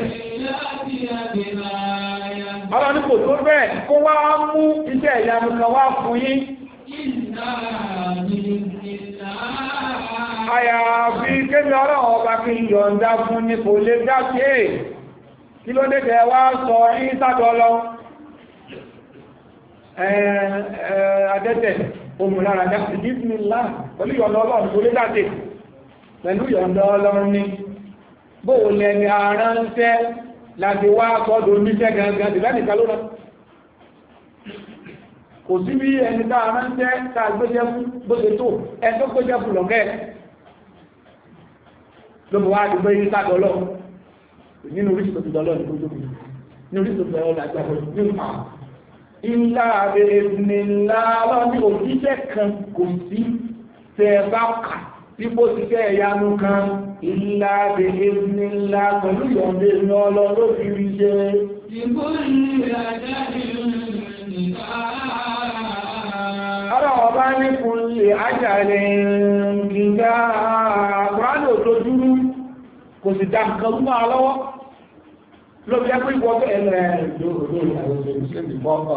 Ọlọ́run kò tó bẹ̀ kó wá mú iṣẹ́ ìyanu kan wá fún yín. Àyàfi kébí ọlọ́run ọba kí n yọ̀ǹda fún ní kò lè dá sí èè. Kí ló dé tẹ́ wá sọ yín sádọ́ lọ? Adẹ́tẹ̀ òmìnira dákì bísmìlá pẹ̀lú ìyọ̀nà ọlọ́run tó lé dáadé pẹ̀lú ìyọ̀nà ọlọ́run ní bóò lẹ́ni ara ń tẹ́ láti wá sọ́dọ̀ oníṣẹ́ gangan ti lẹ́nìká lónà kò sí bí ẹni tá ara ń tẹ́ tá gbéjẹ́ fún bó ṣe tó ẹni tó gbéjẹ́ fún lọ́gẹ́ lóbi wá ti gbé yí sádọ̀ ọlọ́run nínú oríṣìí Ilá àbẹ̀ẹ̀bìnlá lọ́ní òjíṣẹ́ kan kò sí tẹ́ bá kà tí bó ti fẹ́ ìyanu kan. Ilá àbẹ̀ẹ̀bìnlá pẹ̀lú ìyọ̀ndé lọ́lọ́ ló fi rí ṣe. Ọ̀rọ̀ ọba ní fún lè ájàrẹ̀ gíga àkùránì òdòdúrú kò sì dá nǹkan rú máa lọ́wọ́. Lóbi ẹgbẹ́ ìwọ́gbẹ́ ẹ̀rẹ̀ ìjọ́rò àwọn ìṣẹ́lẹ̀ bọ́ọ̀kọ̀.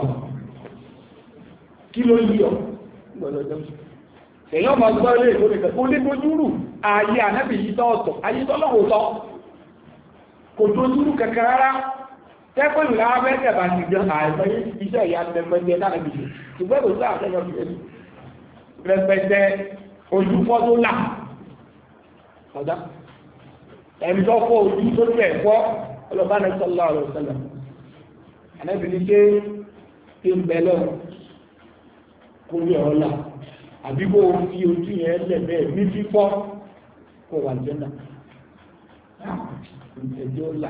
Kí ló yí ọ? Èyàn máa gbọ́ ilé ìgbónìkẹ̀ kó lé dojúrù ayé ànábì yí tọ́ọ̀tọ̀, ayé tọ́lọ́wọ́ tọ́. Kò dojúrù kẹ̀kẹ́ rárá. Tẹ́kọ̀ ìlú lábẹ́ tẹ̀bà ti jọ àìsàn iṣẹ́ ìyá pẹpẹtẹ láàrín ìṣẹ́. Ṣùgbẹ́ kò sí àtẹ́yọ rẹpẹtẹ ojúfọ́ tó là. Ọ̀dá. Ẹni tó fọ́ ojú tó tẹ̀ fọ́ ọlọ́bánà sallallahu alaihi wasallam anábìnrin ṣe tí ń bẹ̀lọ́ kó rí ọ̀la àbíbò fi ojú yẹn lẹ̀bẹ̀ ní fífọ́ kó wà jẹ́nà ẹjọ́ ọ̀la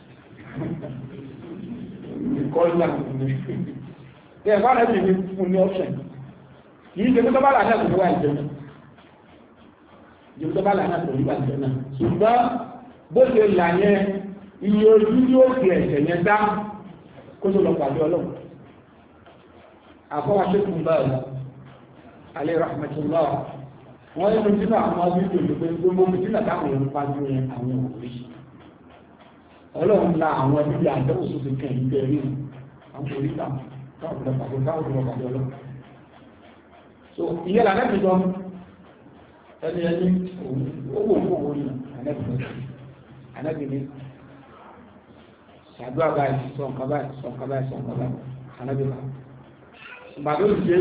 ìkọ́lá tí ẹ̀fọ́ anábìnrin fún ní option yìí ṣe tó bá là náà kò wà jẹ́nà jẹ́ tó bá là náà kò wà jẹ́nà ṣùgbọ́n bó ṣe là yẹn iye ojú yóò fi ẹ̀ṣẹ̀ yẹn dá kó tó lọ pàdé ọlọ́run àfọwà ṣékùn báyìí alẹ́ rahmatullah wọ́n nínú tí náà àwọn ọdún tó lè pé gbogbo tí náà táwọn èèyàn pàdé yẹn àwọn òkúrí ọlọ́run la àwọn ẹbí àdéhùn tó ti kẹ́ ìgbẹ́ rí àwọn òkúrí táwọn lọ pàdé ọlọ́run so ìyẹn là nẹ́bí lọ ẹni owó òkú ní ànẹ́bí ní ṣàdúrà báyìí sọ̀nkà báyìí anábìbá ìgbàdó ìṣe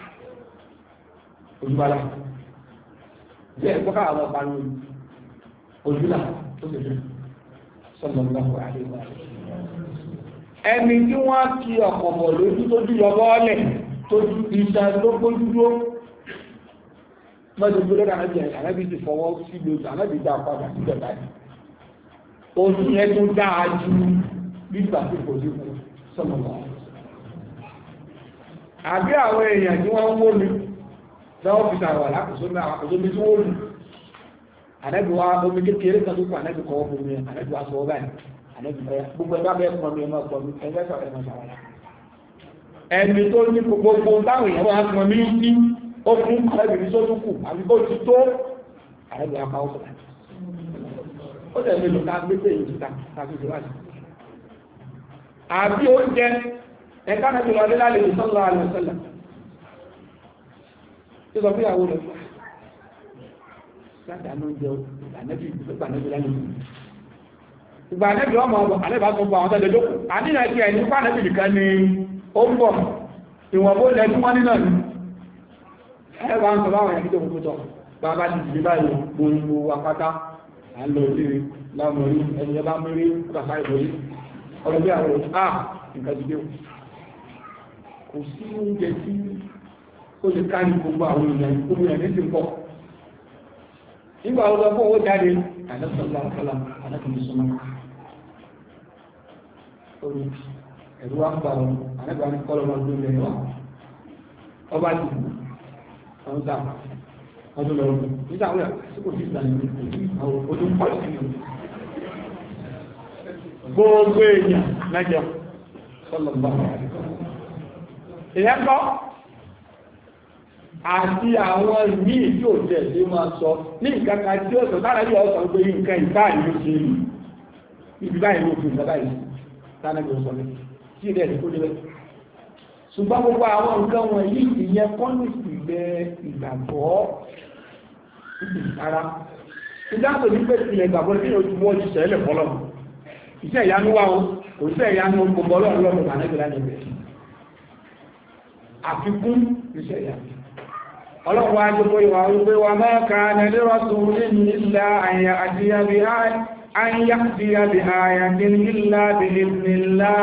ojúbálá jẹ́ ìpọ́ká àwọn ọ̀pánú ojúlá tó lè rí sallallahu alaihi wa sallam ẹni tí wọ́n kí ọkọ̀ bọ̀ lójú tó jú yọbọ́ ọlẹ̀ tó ìṣà tó gbójúdó mọ́jọ gbójúdó ànábì ti fọwọ́ sí lójú ànábì dá padà sí ìjọba yìí oṣù yẹn tó dáa ju nígbà tí kò sí fún sọ́mọ̀lá àbí àwọn èèyàn tí wọ́n ń wó mi lọ́wọ́ fi sàrọ̀ alákòóso ní àwọn àkóso mi tí wọ́n lù ànábì wa omi kékeré kan tó kù ànábì kọ́ fún mi ànábì wa sọ ọ́ báyìí ànábì bẹ́ẹ̀ gbogbo ẹgbẹ́ bẹ́ẹ̀ pọ̀ mi ẹ̀mọ́ pọ̀ mi ẹgbẹ́ sọ̀rọ̀ ẹ̀mọ́ sàrọ̀ ẹni tó ní gbogbo táwọn èèyàn wá fún mi ní ó fún ànábì tó tún kù àbí bó ti tó ànábì wa káwọ́ sọ̀rọ̀ ó tẹ̀lé lò ká gbé pé ìjìta tàbí ìjìwájú àbí oúnjẹ ẹ̀ká náà ti lọ lé lálẹ́ sallallahu alaihi wasallam tí sọ fún ìyàwó rẹ̀ sádàánú oúnjẹ ìgbànẹ́bí lálẹ́ ìgbànẹ́bí ọmọ ọmọ alẹ́bà tó gbọ́ àwọn tẹ́lẹ̀ lókù àníyàn ti ẹ̀ní pàánẹ́bí nìkan ni ó ń bọ̀ ìwọ̀n bó lẹ́jú wọ́n nínà ní ẹ̀bà ń sọ báwọn ẹ̀kí tó kú tọ́ bàbá ti jì báyìí gbogbo apáta à ń lọ sí lámọ̀rí ẹni ẹbá mẹ́rí pàpá ìbòrí ọlọ́bí àwọn nǹkan ti dé kò sí oúnjẹ tí ó lè kárí gbogbo àwọn èèyàn gbogbo èèyàn ní ti pọ̀ nígbà ọlọ́ fún owó jáde àdásọ́lá ọ̀fọ́lá alákùnrin súnmọ́ orí ẹ̀rù wá gbà wọn àlẹ́gbà ní kọ́lọ́mọ́ tó lè wà ọba ti àwọn sáà wọ́n tó lọ rú nígbà wọ́n àsìkò sí ìgbàlẹ̀ àwọn ojú ń pọ̀ sí gbogbo èèyàn mẹ́jọ sọ́lọ́gbà èèyàn kọ́ àti àwọn ìmí tí ò jẹ́ tí máa sọ ní ìkàkà tí ó sọ lára bí ọ̀sán pé nǹkan ìbá ìlú ṣe rí ibi báyìí ló fi ìjọba ìlú tánàbí ọ̀sán ní tí ilẹ̀ ìkó lébẹ̀ ṣùgbọ́n gbogbo àwọn nǹkan wọn yìí ìyẹn kọ́nù ìpìlẹ̀ ìgbàgbọ́ ara ìdáàbò ní pé ìpìlẹ̀ ìgbàgbọ́ ní ojú wọ́n ti ṣẹlẹ̀ fọlọ́ iṣẹ́ ìyanu wa o òṣìṣẹ́ ìyanu gbogbo ọlọ́run lọ́rùn àfikún iṣẹ́ ìyanu ọlọ́run wá jẹ́ pé wà wípé wà máa ka nàílẹ́rọ̀ tó ní nílá àyà àdíyàbí àyà tí nílá bí nílá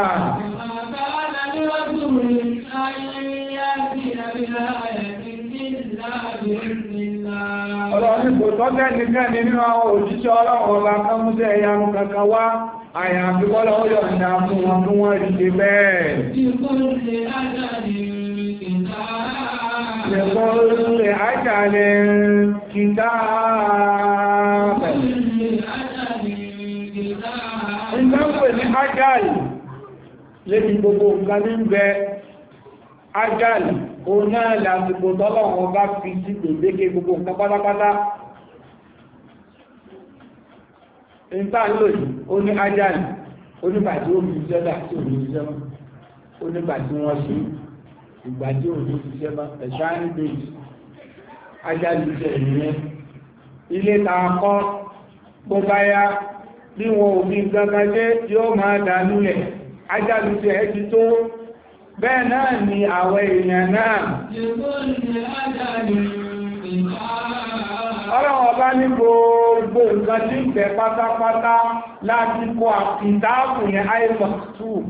ọlọ́run kò tọ́jẹ́ nìkan nínú àwọn òjíṣẹ́ ọlọ́run ọba kan mú jẹ́ ìyanu kankan wá àyà àfikọ́lọ́ ó yọ̀ ìdá fún wọn fún wọn rí ṣe bẹ́ẹ̀ لكل أجل كتاب ìgbẹ́pẹ̀ ní ajáàlì lébi gbogbo nǹkan ní bẹ ajáàlì o náà lásìkò tọ́lọ̀wọ̀n bá fi sí gbèdéke gbogbo nǹkan pátápátá ìta ń lò yìí ó ní ajáàlì onígbàtí ó fi jẹ́dà tí ò ní jẹ́ mọ́ onígbàtí wọ́n ṣe ìgbà tí ò ní ṣiṣẹ́ bá ẹ̀ṣá ní bèjì ajálùjẹ́ ìrìn ilé tààkọ́ bó bá yá bí wọn ò bí gangan jẹ́ yóò máa dánúlẹ̀ ajálùjẹ́ ẹ ti tó bẹ́ẹ̀ náà ni àwọn èèyàn náà ọlọ́wọ́ bá ní gbogbo nǹkan tí ń bẹ pátápátá láti kọ àpìtàkù yẹn àìsàn 2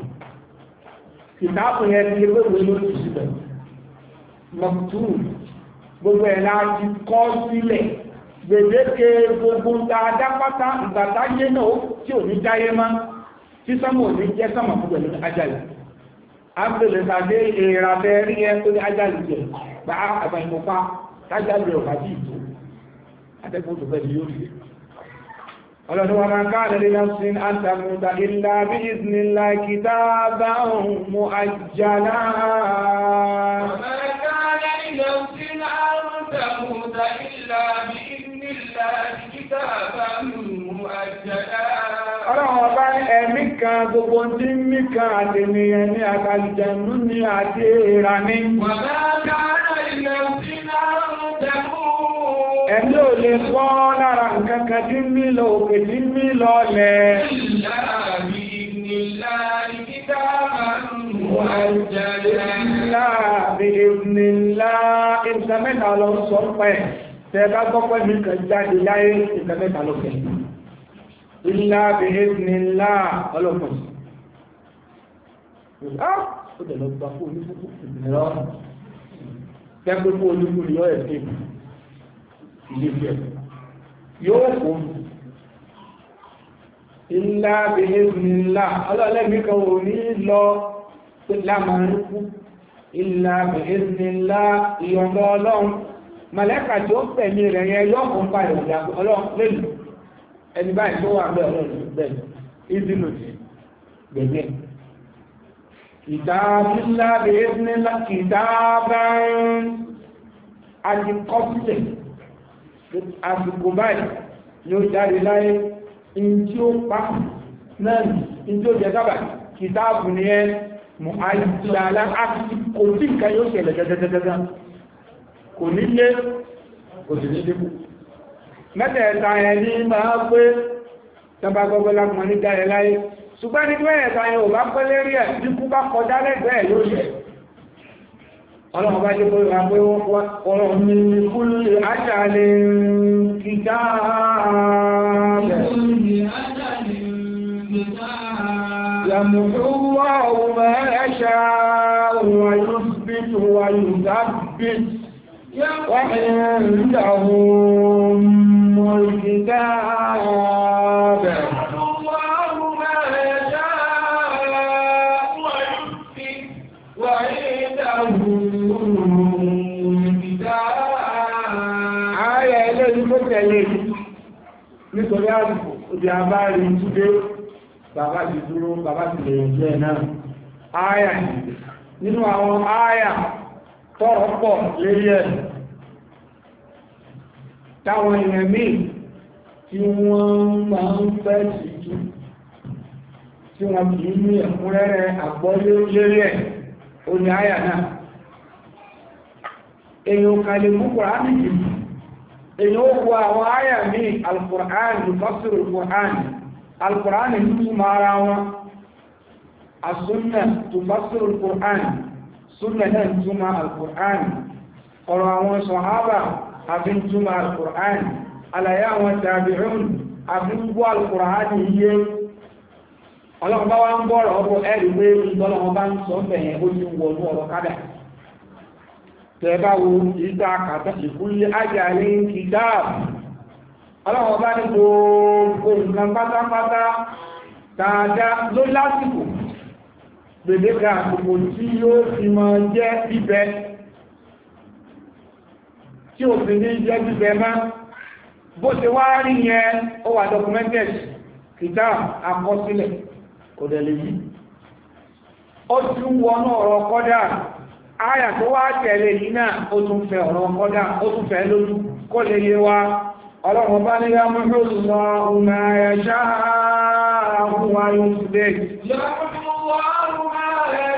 kìtàkù yẹn ti gbogbo ló ti síbẹ̀ mọ̀tú gbogbo ẹ̀ láti kọ́ sílẹ̀ gbèdéke gbogbo dáadápátá ìgbàtáyé náà tí ò ní jáyé má tí sọ́mọ̀ ò ní jẹ́ sọ́mọ̀ fún pẹ̀lú ajáyì ápèlè tàbí èèrà bẹ́ẹ̀rí ẹ tó ní ajáyì jẹ gbà àgbà ìmọ̀pá tájáyì ọ̀gá bí ìtò atẹ́kùn tó fẹ́ yóò rí ọlọ́dún wọn máa káàdẹ̀ lè lọ́sìn àtàmùdà ìlà bí ìsìnlá kìtàbà mú àjàlá ọlọ́run ọba ẹ̀mí kan gbogbo tí mí kan àtẹnìyàn ní àtàlìjẹ̀nú ní àti èèrà ní ẹ̀mí ò lè pọ́ lára nǹkan kan tí mí lọ òkè tí mí lọ lẹ̀ ìsẹ́mẹ́ta lọ sọ pẹ́ tẹ́ẹ̀bá gbọ́pẹ́ mi kàn jáde láyé ìsẹ́mẹ́ta lọ pẹ́ ilá bí ìsìnlá ọlọ́pọ̀ ó dẹ̀ lọ gba fún onífúkú ìrìnlọ́ tẹ́gbẹ́ fún onífúkú ni yóò ẹ̀sìn ilé ìfẹ́ yóò kó ilá bèèrè ọlọ́lẹ́mí kan ò ní lọ lámàrúkú ilá bèèrè ìyọ̀ndọ́ ọlọ́run màlẹ́kà tí ó pẹ̀lú rẹ̀ yẹn yọ́ kún pa ìrọ̀lẹ́ ọlọ́run lẹ́nu ẹni báyìí tó wà bẹ́ẹ̀ ọlọ́run bẹ́ẹ̀ ìdínú gbẹ̀gbẹ̀ ìdábílá bèèrè ìdábá àdìkọ́sílẹ̀ àsìkò báyìí ni ó jáde láyé in tí ó pa náà in tí ó jẹ sábà kìtàbù ní ẹ mọ̀ àìsìláàlá àti kò tí nǹkan yóò ṣẹlẹ̀ gẹ́gẹ́gẹ́gẹ́ kò nílé kò sì ní débù mẹ́tẹ̀ẹ̀ta ẹ̀ ní máa pé tọba gbogbo lápọ̀ ní gáyẹ láyé ṣùgbọ́n ní mẹ́ẹ̀ẹ̀ta ẹ̀ ò bá pẹ́ lérí ẹ̀ tí kú bá kọjá lẹ́gbẹ̀ẹ́ yóò ṣẹ ọlọ́run bá jẹ́ pé wà pé ọ̀rọ̀ mi kúlù ájàlẹ̀ kìtàbẹ̀ يمحو الله ما يشاء ويثبت ويثبت وعنده أم الكتاب الله ما يشاء ويثبت وعنده أم الكتاب آية إليه متعلق nítorí àdìbò òdí àbárí túdé bàbá ti dúró bàbá ti lè jẹ́ náà áyà nínú àwọn áyà tọ́rọ pọ̀ lérí ẹ̀ táwọn èèyàn míì tí wọ́n máa ń fẹ́ sí jú tí wọ́n kìí ní ẹ̀kúnrẹ́rẹ́ àgbọ́lé lérí ẹ̀ ó ní áyà náà èèyàn kalẹ̀ mú Kùránì jù èèyàn ó kó àwọn áyà míì Al-Qur'an yufassiru Al-Qur'an Al-Qur'an ní túnmọ̀ ara wọn as-sunnah tufassiru Al-Qur'an sunnah náà túnmọ̀ Al-Qur'an ọ̀rọ̀ àwọn sàhábà àfi túnmọ̀ Al-Qur'an àlàyé àwọn tabi'un àfi gbọ́ Al-Qur'an yíye ọlọ́pàá wá ń bọ́rọ̀ ọkọ̀ ẹ̀rí pé ìtọ́lọ́wọ́ bá ń sọ bẹ̀yẹn ó ti wọ̀lú ọ̀rọ̀ kádà tẹ́bá wo ìdá kàtà ìkúlé ajalin kitab ọlọ́wọ́ bá ní gbogbo nǹkan pátápátá dáadáa ló lásìkò gbèdéka àkókò tí yóò fi mọ́ jẹ́ bíbẹ tí ò fi ní jẹ́ bíbẹ má bó ṣe wá rí yẹn ó wà documented kitab àkọsílẹ̀ kò dẹ̀lẹ̀ yìí ó tún wọnú ọ̀rọ̀ kọ́dà áyà tó wá tẹ̀lé yìí náà ó tún fẹ́ ọ̀rọ̀ kọ́dà ó tún fẹ́ lójú kó lè yé wa ọlọ́run bá ní yàmúhù Allahu ma yasha'u wa yuthbit yàmúhù Allahu ma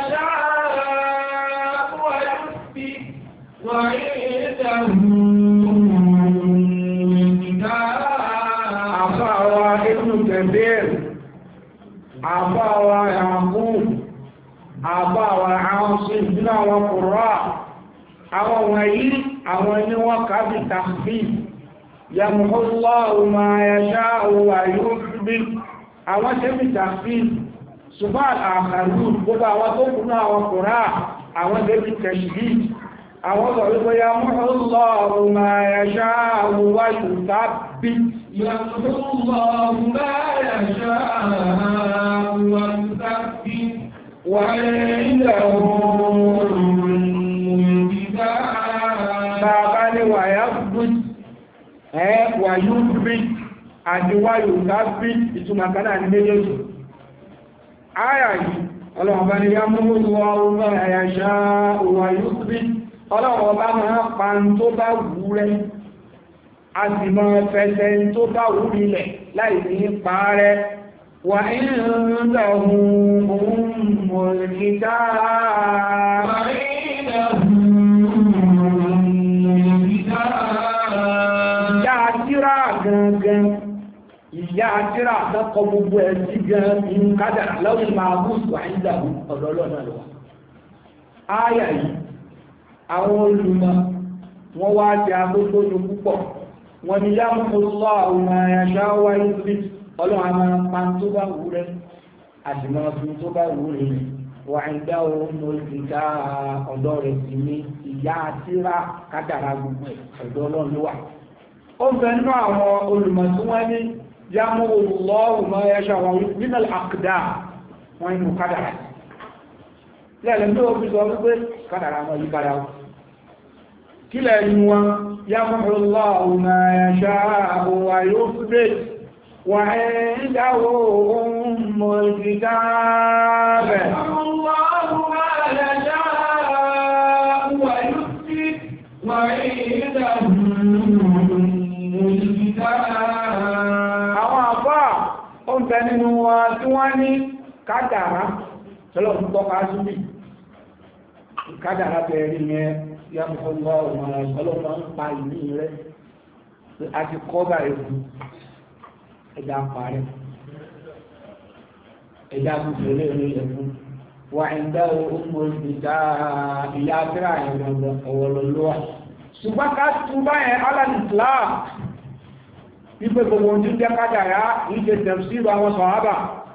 yasha'u wa yuthbit wa indahu àfáwà Ibn Kathir àfáwà Yaqub àbáwà àwọn sí ìdínà àwọn Qurra àwọn wọ̀nyí àwọn ni wọ́n kábí tàbí yàmùhù Allahu ma yasha'u wa yuthbit àwọn tẹ́bí tàbí ṣùgbọ́n àkàrù gbogbo àwọn tó kùnú àwọn Qurra àwọn tẹ́bí tẹ̀ṣbí àwọn sọ wípé yàmùhù Allahu ma yasha'u wa yuthbit yàmùhù Allahu ma yasha'u wa yuthbit وعنده bàbá ní wàyábùt wàyúbìt àti wàyúbìt ìtumàkánà ní méjèèjì ayà yìí ọlọ́wọ́ bá ní yá mú ọmọ àyàṣá wàyúbìt ọlọ́wọ́ bá máa pa ń tó bá wù rẹ̀ a sì máa fẹ́sẹ̀ tó bá wù nílẹ̀ láì ní pàárẹ́ وعنده أم الكتاب ìyá àtírà gangan ìyá àtírà àtọ́kọ gbogbo ẹ̀sí gan inú kádà lọ́wọ́ ìmàbùsù àìdàbù ọ̀dọ́lọ́nà lọ áyà yìí àwọn olùmọ̀ wọ́n wá jẹ́ agbógbónú púpọ̀ wọ́n ni yá mú lọ́ àwọn àyàṣáwá ìsìnkú ọlọ́run a máa pa tó bá wù rẹ̀ àti máa fi tó bá wù rẹ̀ wà ìdá ohun olùdíjà ọ̀dọ́ rẹ̀ sí ní ìyá àtìrá kádàrá gbogbo ẹ̀ ọ̀dọ́ ọlọ́run ló wà. ó ń bẹ nínú àwọn olùmọ̀tí wọ́n ní yàmú olùlọ́wù máa yẹ́ṣọ́ àwọn nínú àkùdá wọn inú kádàrá lẹ́lẹ̀ tó fi sọ wípé kádàrá wọn yí padà kí lẹ́yìn wọn yàmú olùlọ́wù máa yẹ́ṣọ́ àwọn yóò fi bẹ́ẹ̀ wà ẹ̀ẹ́dáwó ohun mọ̀ ìdíjà rẹ̀ àwọn àbá ó ń bẹ nínú wa tí wọ́n ní kádàrá tọ́lọ̀ ń tọ́ka súnbí kádàrá bẹ̀rẹ̀ yẹn ya mọ́lọ́ ọlọ́pàá ń pa ìní rẹ̀ a ti kọ́bà ẹ̀kù ẹ̀dà parẹ́ ẹ̀dà gbùsẹ̀lẹ̀ rẹ̀ ẹ̀kù wà ẹ̀dà ọmọ ìdá ìyá fẹ́ra ẹ̀rọ ọ̀wọ̀lọ́lọ́wà ṣùgbọ́n ká túbá ẹ̀ alàìsílá wípé gbogbo ojú jẹ́ kádàrá ìṣe tẹ̀síru àwọn sọ̀hábà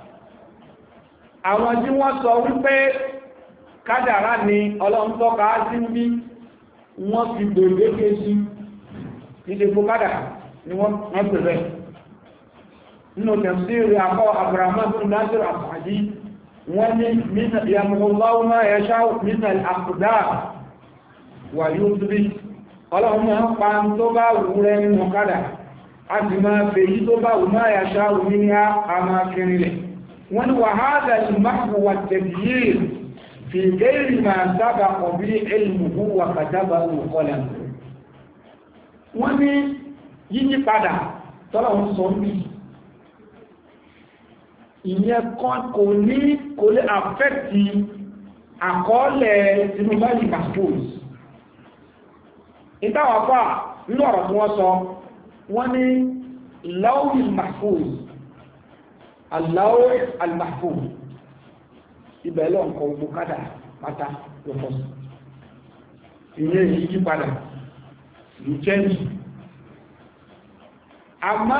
àwọn tí wọ́n sọ wípé kádàrá ni ọlọ́ntọ́ka sí ń bí wọ́n fi gbèrèké sí ìdìbò kádàrá ni wọ́n pẹ̀lẹ̀ nínú tẹ̀síru àkọ́ Abraham bin Nasir àfàdí wọ́n ní yàmùláwọ́má ẹ̀ṣá nínú àkùdá wà yóò túbí ọlọ́run máa ń pa tó bá wù rẹ nínú kádà a sì máa fèyí tó bá wù máa yàṣá wù ní a máa kiri rẹ̀ wọ́n ni wàhálà ìmáàkù wà tẹ̀bíyè fi gẹ́rì máa sábà ọ̀bí ilmuhu wà kàtàbà òkọlẹ̀ wọ́n ní yíyí padà tọ́lọ̀un sọ bí ìyẹn kan kò lè àfẹ́kì àkọọ́lẹ̀ tinubu mahfuz ìtawà fà nínú ọ̀rọ̀ tí wọ́n sọ wọ́n ní lawhi al-mahfuz al-lawhi al-mahfuz ìbẹ̀lẹ̀ ọ̀nkọ̀ ogun kádà pátá lọ́pọ̀ ìyẹn yìí padà yìí chẹ́ǹjì àmọ́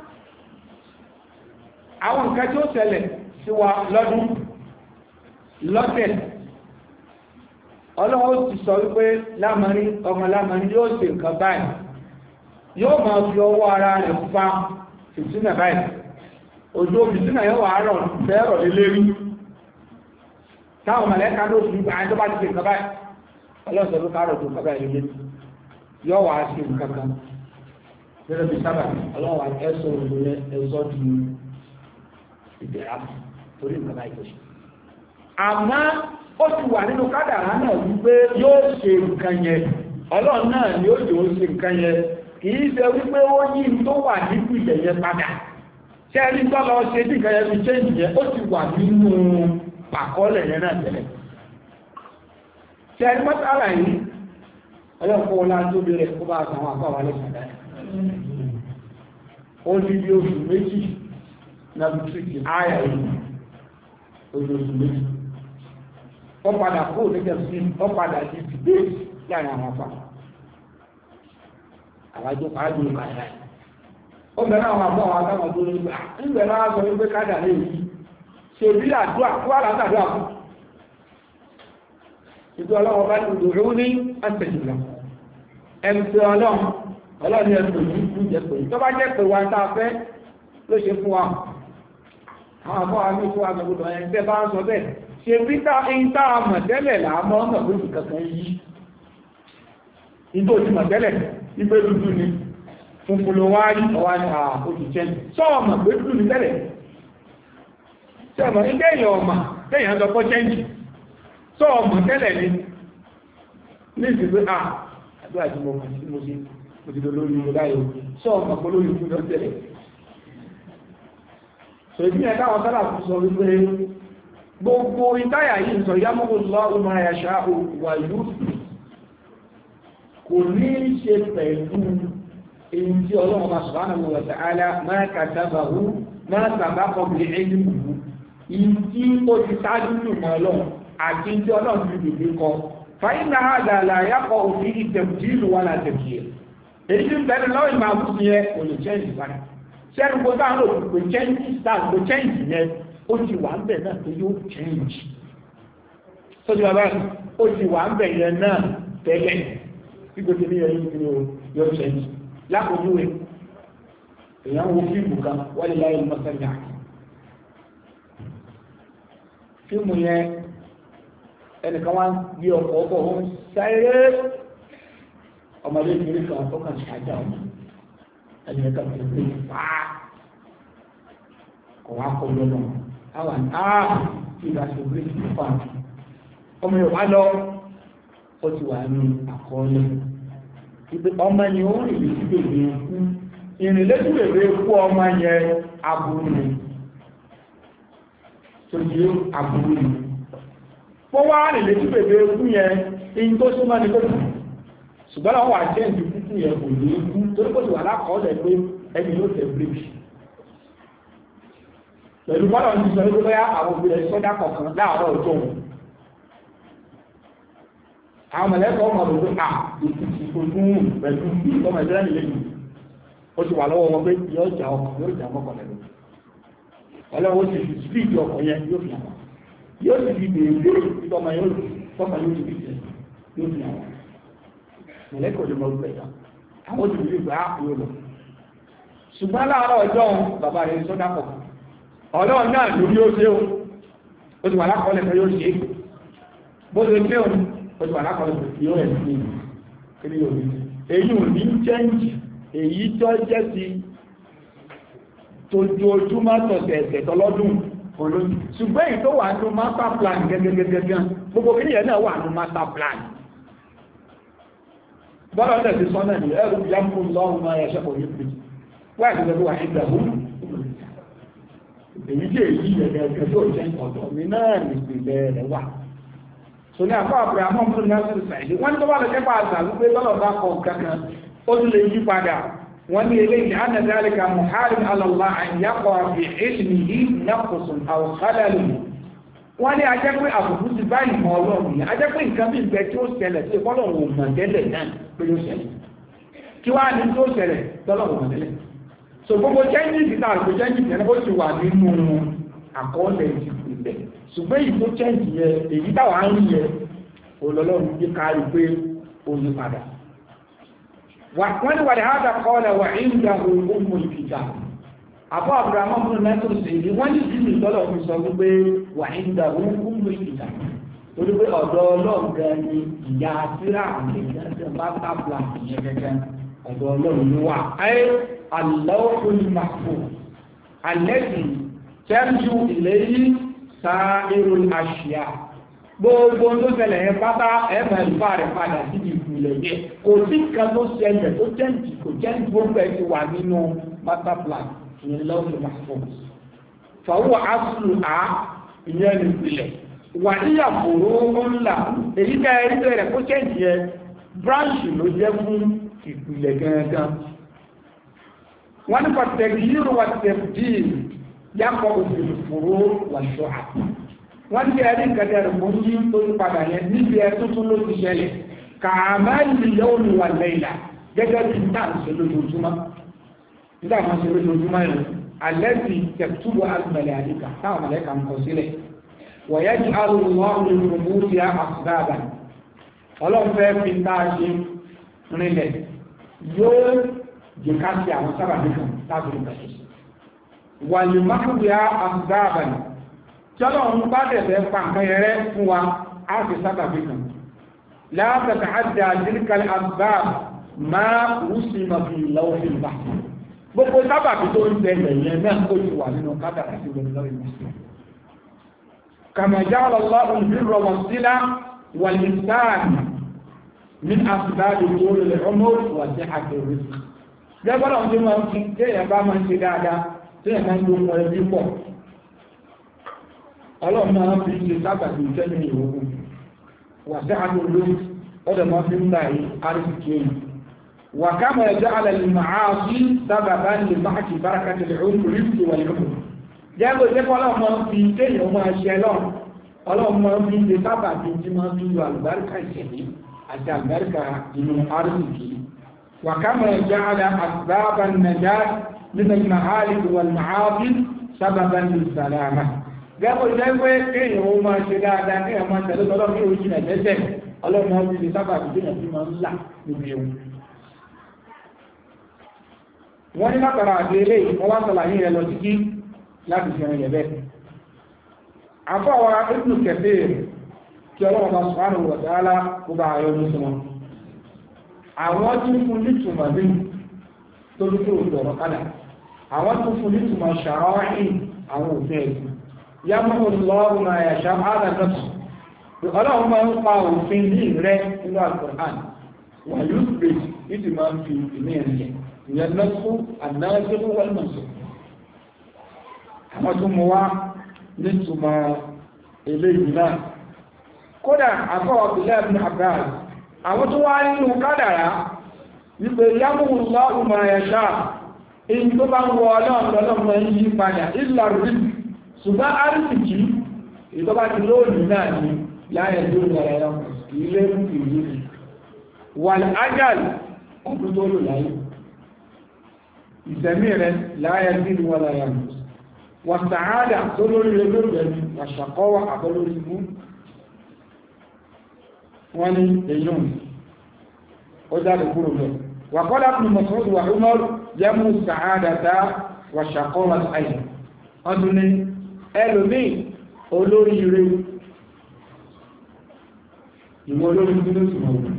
àwọn nǹkan tí ó ṣẹlẹ̀ sí wa lọ́dún lọ́tẹ̀ ọlọ́wọ́ ti sọ wípé lámarí ọmọ lámarí yóò ṣe nǹkan báyìí yóò máa fi ọwọ́ ara rẹ̀ fa fìtínà báyìí òjò fìtínà yóò wà rọ̀ fẹ́rọ̀ lélẹ́rí táwọn mọ̀lẹ́ka ló fi gbà tó bá ti ṣe nǹkan báyìí ọlọ́sọ̀ ló kárọ̀ tó nǹkan báyìí lélẹ́rí yóò wà ṣe nǹkan kan gẹ́gẹ́ bí sábà ọlọ́wọ́ ẹ̀sọ́ òṣèlú ẹ̀sọ́ di ìbẹ̀rẹ̀ torí nǹkan báyìí tó ṣe àmọ́ ó ti wà nínú kádàrá náà wípé yóò ṣe nǹkan yẹn ọlọ́run náà ni ó yóò ṣe nǹkan yẹn kìí ṣe wípé ó yí tó wà nípò ìṣẹ̀yẹ padà ṣẹ́rí tó lọ ṣe tí nǹkan yẹn fi ṣe ìjẹ́ ó ti wà nínú àkọọ́lẹ̀ yẹn náà tẹ́lẹ̀ ṣẹ́rí mọ́tàlá yìí ọlọ́pọ̀ ọlá tó bẹ̀rẹ̀ kó bá àtàwọn àpáwà lẹ́sàdá ó ní bí oṣù méjì náà bí tríkì áyà yìí oṣù méjì wọ́n padà kó nígbà sí wọ́n padà di dìde láàrin àwọn afá àwájú àájú kàdà ó bẹ̀rẹ̀ àwọn àbọ̀ àwọn akáwọn tó lórí gbà nígbẹ̀ náà sọ wípé kádà lè yí ṣe bí àdúrà kó àlàtàdúrà kú ìtò ọlọ́wọ́ bá ti dòrò ní àtẹ̀jùlọ ẹni tí ọlọ́ni ẹ̀sùn ní ìlú jẹ́ pé tó bá jẹ́ pé wa tá a fẹ́ ló ṣe fún wa àwọn àbọ̀ àmì fún agbègbè ẹ̀ tẹ́ bá ń sọ bẹ́ẹ̀ ṣe bí tá a mọ̀ tẹ́lẹ̀ láàmọ́ ọmọ lórí kankan yìí ìgbò ti mọ̀ tẹ́lẹ̀ ìgbé dúdú ni funfun ló wá rí ọwá ní àkójù jẹ́ sọ́ọ̀mọ̀ gbé dúdú ni tẹ́lẹ̀ sọ́ọ̀mọ̀ ilé èèyàn ọmọ tẹ́yàn lọ pọ́ chẹ́ǹjì sọ́ọ̀mọ̀ tẹ́lẹ̀ ni ní ìsìnkú àdúrà tí mo sí mo ti lórí ìrọ̀láyò sọ́ọ̀mọ̀ pọ̀ lórí ìfún lọ tẹ́lẹ̀ so ìbí ẹ̀ká wọn sára fún sọ wípé gbogbo ìtáyà yìí sọ yámọ́gbò lọ́wọ́ máa yàṣá wà yóò kò ní ṣe pẹ̀lú èyí tí ọlọ́run bá subhanahu wa ta'ala máa katabahu máa sabaqa bi ilmihi ìyí tí ó ti sáájú nùmọ̀ ọlọ́run àti tí ọlọ́run ti dìde kọ fàyínà àdàlà yàpọ̀ òfin ìtẹ̀kùtìlù wà látẹ̀kìyẹ èyí tí ń bẹ̀rẹ̀ lọ́wọ́ ìmọ̀ àbúkù yẹn kò lè chẹ́ǹjì padà sẹ́nu kó bá ń lò pé chẹ́ǹjì yẹn ó ti wà ń bẹ̀ náà tó yóò chẹ́ǹjì tó ti bàbá ó ti wà ń bẹ̀ yẹn náà tẹ́lẹ̀ gbígbó ti ní ẹ̀yìn ní yóò ṣẹ́yìn lápòjúwe èèyàn wo fíìmù kan wọ́n lè láyé mọ́sánà fíìmù yẹn ẹnìkan wá ń gbé ọkọ̀ ọkọ̀ ó ń sáré ọmọdé ìgbèrè kan tó kàn ṣáájá ọmọ ẹni ẹ̀ka tó gbé fàá kọ̀ wá kọ́ lọ́nà àwọn tí ìgbà tó gbé fàá ọmọ Yorùbá lọ ó ti wà ní àkọọ́lẹ̀ ìpé ọmọ yẹn ó rìn lè bèbè ikú ìrìn lẹ́tù bèbè ikú ọmọ yẹn aburú ni tó yé aburú ni wọ́n wá rìn lẹ́tù bèbè ikú yẹn in tó súnmọ́ ní kókò ṣùgbọ́n àwọn àjẹ́ ìdí kúkú yẹn kò ní ikú torí kò sì wà lákọọ́lẹ̀ pé ẹni yóò tẹ̀ bíríkì pẹ̀lú bọ́lá ní sọ wípé àwọn obìnrin sọ́dá kọ̀ọ̀kan láàárọ̀ ọjọ́ wọn àwọn mọ̀lẹ́kọ̀ọ́ ọmọ ọdún ìfòsùn pẹ̀lú ọmọ ìsẹ́lẹ̀ ìlẹ́yìn ó ti wà lọ́wọ́ wọn pé yóò jà ọkọ̀ yóò jà mọ́kọ̀ lẹ́nu ọlọ́wọ́ ti fi spíìdì ọkọ̀ yẹn yóò fi àwọn yóò sì fi bèèrè ìtọ́mọ yóò ti fi jẹ yóò fi àwọn mọ̀lẹ́kọ̀ọ́ lè mọ orúkọ ẹ̀dá àwọn ti fi gbà yóò lọ ṣùgbọ́n láàárọ̀ ọjọ́ bàbá rẹ̀ sọ́dá kọ̀ ọlọ́run náà lórí ó ṣe ó ti wà lákọọ́lẹ̀ pé yóò ṣe bó ṣe ṣe òun ojú alákọ̀ọ́lẹ̀ tí ó ẹ̀sìn ní kiri orí èyí ò ní chẹ́ǹjì èyí tó jẹ́ ti tójoojúmọ́ tọ̀sẹ̀ ẹ̀sẹ̀ tọ́lọ́dún olóyìn ṣùgbọ́n èyí tó wà ní master plan gẹ́gẹ́gẹ́gẹ́ gbogbo kí nìyẹn náà wà ní master plan bọ́lá ọ̀dẹ̀ ti sọ́nà ní ẹrù yàmú lọ́rùn máa ẹ̀ṣẹ́ kò ní pè wáyé tó gbogbo àìgbà mú èyí jẹ́ èyí ẹ̀gẹ̀gẹ̀ tó jẹ́ ọ̀dọ̀ mi náà nìpìlẹ̀ rẹ̀ wà so ní àpá àpẹẹrẹ àmọ́ mú ní ọ́sùn ìsàìdí wọ́n tó bá lọ jẹ́pà àṣà wípé lọ́lọ́ bá kọ̀ kankan ó tún lè yí padà wọ́n ní eléyìí anna dhalika muharrim ala Allah an yaqa fi ilmihi naqsun aw khalal wọ́n ní ajẹ́ pé àbùkù ti bá ìmọ̀ ọlọ́run yìí ajẹ́ pé nǹkan bí ìgbẹ́ tí ó ṣẹlẹ̀ sí ìfọ́lọ́run mọ̀ tẹ́lẹ̀ náà pé ó ṣẹlẹ̀ kí wá ní tó ṣẹlẹ̀ tọ́lọ́run mọ̀ tẹ́lẹ̀ so gbogbo jẹ́ńjì náà kò jẹ́ńjì tẹ́lẹ̀ ó ti wà nínú àkọọ́lẹ̀ ìpìlẹ̀ ṣùgbọ́n èyí tó jẹ́ǹdì yẹ èyí táwà ń rí yẹ olọ́lọ́run yí kárí pé ó yí padà wọ́n ni wàdí hádà kọ́ọ̀lẹ̀ wà ìrìnjà ohun ìkìjà àbọ́ àbúrámọ́ fún mẹ́tòrò sí ìdí wọ́n ní ìdí ìtọ́lọ̀ fi sọ wípé wà ìrìnjà ohun ìkìjà torí pé ọ̀dọ̀ ọlọ́run gan ni ìyá síra àti ìdájọ́ bá tábìlà ìyẹn gẹ́gẹ́ ọ̀dọ̀ ọlọ́run ló wà ayé Allahul mahfuz alladhi tẹ́rù ilayhi sáàrù àṣíyà gbogbo tó ṣẹlẹ̀ ẹ pátá ẹ̀mọ̀ ìfà rẹ̀ padà sí ìpìlẹ̀ yẹ kò sí kan tó ṣẹlẹ̀ tó jẹ́ǹtì kò jẹ́ǹtì gbogbo ẹ̀ ti wà nínú master plan ìyẹn lọ́wọ́ mahfuz fàwọ́ asùlù à ìyẹn ìpìlẹ̀ wà níyà fòró ńlá èyí ká ẹ̀rí bẹ̀rẹ̀ kó jẹ́ǹtì yẹ branch ló jẹ́ fún ìpìlẹ̀ gangan wọ́n ní pàtẹ́kì yìí wà tẹ̀fìdì yàpọ̀ òfin fòró wà ṣọ́à wọ́n ti ẹ̀rí kẹtẹ̀rẹ̀ mọ́ yí tó ń padà yẹn níbi ẹ̀ tuntun ló ti ṣẹlẹ̀ kààmà ìlẹ̀ òní wà lẹ́yìnlá gẹ́gẹ́ bí náà ṣe lójoojúmọ́ nígbà máa ṣe lójoojúmọ́ yẹn alẹ́ ti tẹ̀túbọ̀ àgbẹ̀lẹ̀ àdìkà táwọn mọ̀lẹ́kà ń kọ sílẹ̀ wọ̀nyẹ́ ju arúgbó ìrùmú ti àkùdáàbà ọlọ́fẹ́ fi tá a ṣe rinlẹ̀ yóò jẹ́ ká sí àwọn sábàbí kan tábìlì kàṣẹ́ wàlùmáwìá àgbàbà tí ọlọ́run bá dẹ̀bẹ̀ pa nǹkan yẹrẹ fún wa á fi sábàbí kan látàtà àdá àdínkàlẹ̀ àgbàbà máa rúsì màbí lọ́wọ́ fi bá gbogbo sábàbí tó ń tẹ̀lẹ̀ yẹn náà ó ti wà nínú kádàrà sí lọ́wọ́ ìmọ̀sí kàmàjá ọlọ́run ìbírọ̀ wọn sílá wàlìsáàmì ní àsìbáàdì tó lè ọmọ wàjẹ́ àgbẹ̀rẹ̀ gẹ́gbọ́n ọdún tí wọ́n fi téèyàn bá máa ń ṣe dáadáa tí ẹ̀mọ́ ń gbogbo ẹbí pọ̀ ọlọ́run máa fi ṣe sábàbí ìtẹ́lẹ̀ ìwòrán wà sí àdúró ọdọ̀ máa fi ń gbà yí àríkìkì èyí wà káàmù ẹjọ́ alẹ́lì máa sí sábàbá ní báàkì bárakàtì orílẹ̀-èdè wà lẹ́kọ̀ọ́ jẹ́gbọ́ ìjẹ́kọ́ ọlọ́run máa fi téèyàn máa ṣe ọlọ́run máa fi ṣe sábàbí tí máa fi yọ àlùbáríkà ìṣẹ̀lẹ̀ àti àlùbáríkà inú àríkìkì wà káàmù ẹjọ́ alẹ́ àsìbábà nàìjíríà من المهالك والمعاصي سببا للسلامة gẹ́gbọ́ jẹ́ pé kéèyàn ó máa ṣe dáadáa kéèyàn máa tẹ̀lé tọ́lọ́ ní orí ilẹ̀ tẹ́tẹ̀ ọlọ́run ọdún ilé sábà bí kéèyàn fi máa ń là níbi ewu. wọ́n ní látara àti ilé wọ́n wá sọ̀làyé rẹ̀ lọ títí láti fi rìn lẹ́bẹ̀. àfọwọ́ Ibn Kathir kí ọlọ́run bá subhanahu wa ta'ala kó bá ayọ́ ní sọmọ. àwọn tún fún nítumọ̀ bí tó dúró ìdọ̀rọ̀ kálá àwọn tún fún nítumọ̀ ṣàráhìn àwọn òfin ẹ̀sìn yàmù lọ́rùn àyàṣà àdàdọ́tù ọlọ́run máa ń pa òfin ní rẹ̀ nínú Al-Qur'an wà yóò pè ìdí máa ń fi ìmí ẹ̀rẹ̀ ìyẹn lọ́sùn àdáyébó wọ́lmọ̀sọ̀ àwọn tó mú wá nítumọ̀ eléyìí náà kódà àkọ́wọ̀ Abdullah ibn Abbas àwọn tó wá nínú kádàrá wípé yàmù lọ́rùn àyàṣà èyí tó bá ń wọ ọlọ́run yí padà ìlà rí ṣùgbọ́n àrísìkí ìtọ́bá ti lóòrùn náà ni láyẹ̀ tó rẹ̀ ilé ìlú wà ní ájàlì ọdún tó lò láyé ìsẹ̀mí rẹ̀ láyẹ̀ tí wọ́n láyà wà sàádà tó lórí rẹ̀ lórí wà ṣàkọ́wà àbọ́lórí mú wọ́n ní èyàn ó jáde kúrò lọ wà kọ́lá fún mọ̀sánwó wà Umar yẹ́mú sàádà tá wà ṣàkọ́wà àyè ọdún ní ẹlòmí olórí ire ìwọ olórí tí ló túnmọ̀ òun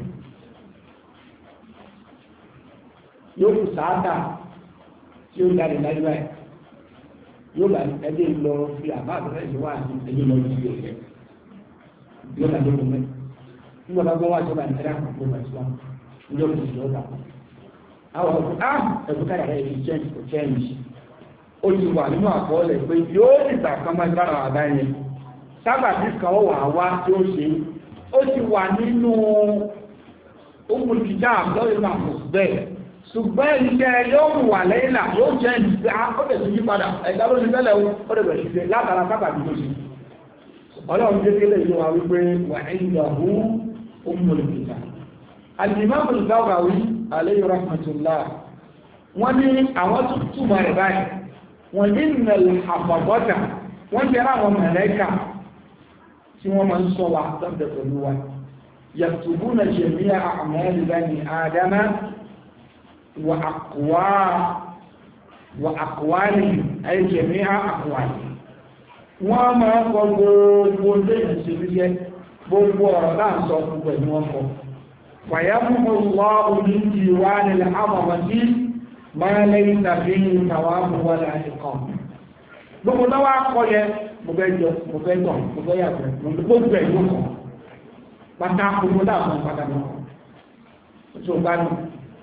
yóò kù sáátà tí ó dáre láyé báyìí yóò bá ẹgbẹ́ lọ fi àbá àbẹ̀rẹ̀ ìwà àti ẹgbẹ́ lọ sí ẹgbẹ́ yóò bá lóko mẹ́ nígbà bá gbọ́ wá sọ́ba ìtẹ́rẹ́ àkọ́kọ́ bá ìsìlá yóò kù sí ọ̀dà àwọn ọ̀pọ̀ ẹ̀kọ́ káyà rẹ̀ ti jẹ́ ìkọ̀kẹ́ ó ti wà nínú àkọọ́lẹ̀ pé yóò ìgbà kan máa gbára àdá yẹn sábàbí kan wà wá tí ó ṣe ó ti wà nínú ohun ìjà àbúrò máa kò bẹ́ẹ̀ ṣùgbọ́n iṣẹ́ yóò wà lẹ́yìnlá yóò jẹ́ ìgbà ọ̀dẹ̀ tó yí padà ẹ̀dá ló ní tẹ́lẹ̀ ó dẹ̀ bẹ̀rẹ̀ ṣiṣẹ́ látara sábàbí tó ṣe ọlọ́run kékeré yìí wà wípé wà ẹ̀yìnlọ́hù ohun ìjà Al-Imam Al-Baghawi alayhi rahmatullah wọ́n ní àwọn tó túmọ̀ rẹ̀ báyìí wọ́n ní ìnàlẹ̀ àpapọ̀ta wọ́n jẹ́ àwọn mẹ̀lẹ́kà tí wọ́n máa ń sọ wa lọ́dẹ̀ pẹ̀lú wa yaktubuna jami'a a'mali bani adama wa aqwali ay jami'a aqwali wọ́n máa ń kọ gbogbo lẹ́yìn sí wíyẹ gbogbo ọ̀rọ̀ náà sọ gbogbo ẹ̀ wọ́n kọ fàyàmù Allahu min diwanil amamati máa lẹ́yìn tàbí ìtàwàmù wà láti kan gbogbo náà wá kọ́ yẹ mo fẹ́ jọ mo fẹ́ tọ̀ mo fẹ́ yàtọ̀ gbogbo ẹ̀ yóò kọ́ pátá gbogbo náà fún pátá náà tó bá ní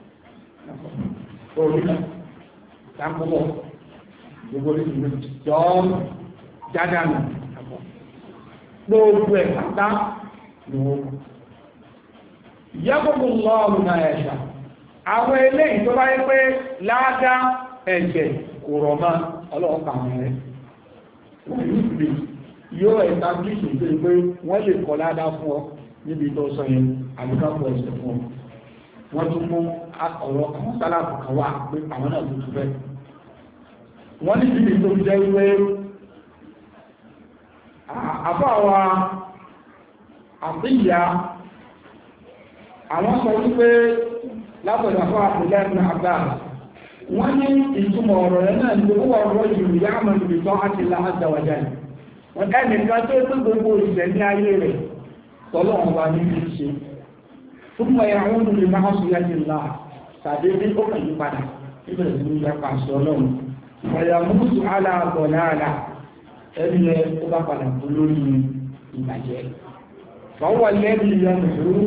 orí náà tákùbọ̀ gbogbo ní ìlú jọ jáde nù gbogbo ẹ̀ pátá ni wọ́n kọ́ ìyá gbogbo lọ́ọ̀rù náà ẹ̀ṣà àwọn eléyìí tó bá yẹ pé láádá ẹ̀jẹ̀ kò rọ̀ mọ́ ọlọ́ọ̀pàá rẹ̀ wọ́n yìí pè yóò ẹ̀ta bí ìṣègbè pé wọ́n lè kọ láádá fún ọ níbi tó sọ yẹn àbúkápọ̀ ẹ̀sẹ̀ fún ọ wọ́n tún mú ọ̀rọ̀ àwọn sálàpù kan wá pé àwọn náà tuntun bẹ́ẹ̀ wọ́n ní ìdílé tó jẹ́ wípé àbáwa àbíyá àwọn sọ wípé látọ̀dọ̀ fún àpìlẹ̀ ní àgbà wọ́n ní ìtumọ̀ ọ̀rọ̀ rẹ̀ náà ní owó ọ̀rọ̀ ìlú yàmà níbi tán àti láàájáwájá wọ́n ẹnìkan tó tó gbogbo ìṣẹ̀ ní ayé rẹ̀ tọ́lọ́wọ́n bá ní bí ṣe fún mọ̀ ẹ̀hún ní máa sọ yá ti là tàbí ní ó kàn yí padà níbẹ̀rẹ̀ sí ní yapa sí ọlọ́run ọ̀yà múùsù aláàbọ̀ náà ẹni ẹ ó bá padà fún lórí ìbàjẹ́ fọwọ́ lẹ́bi yẹn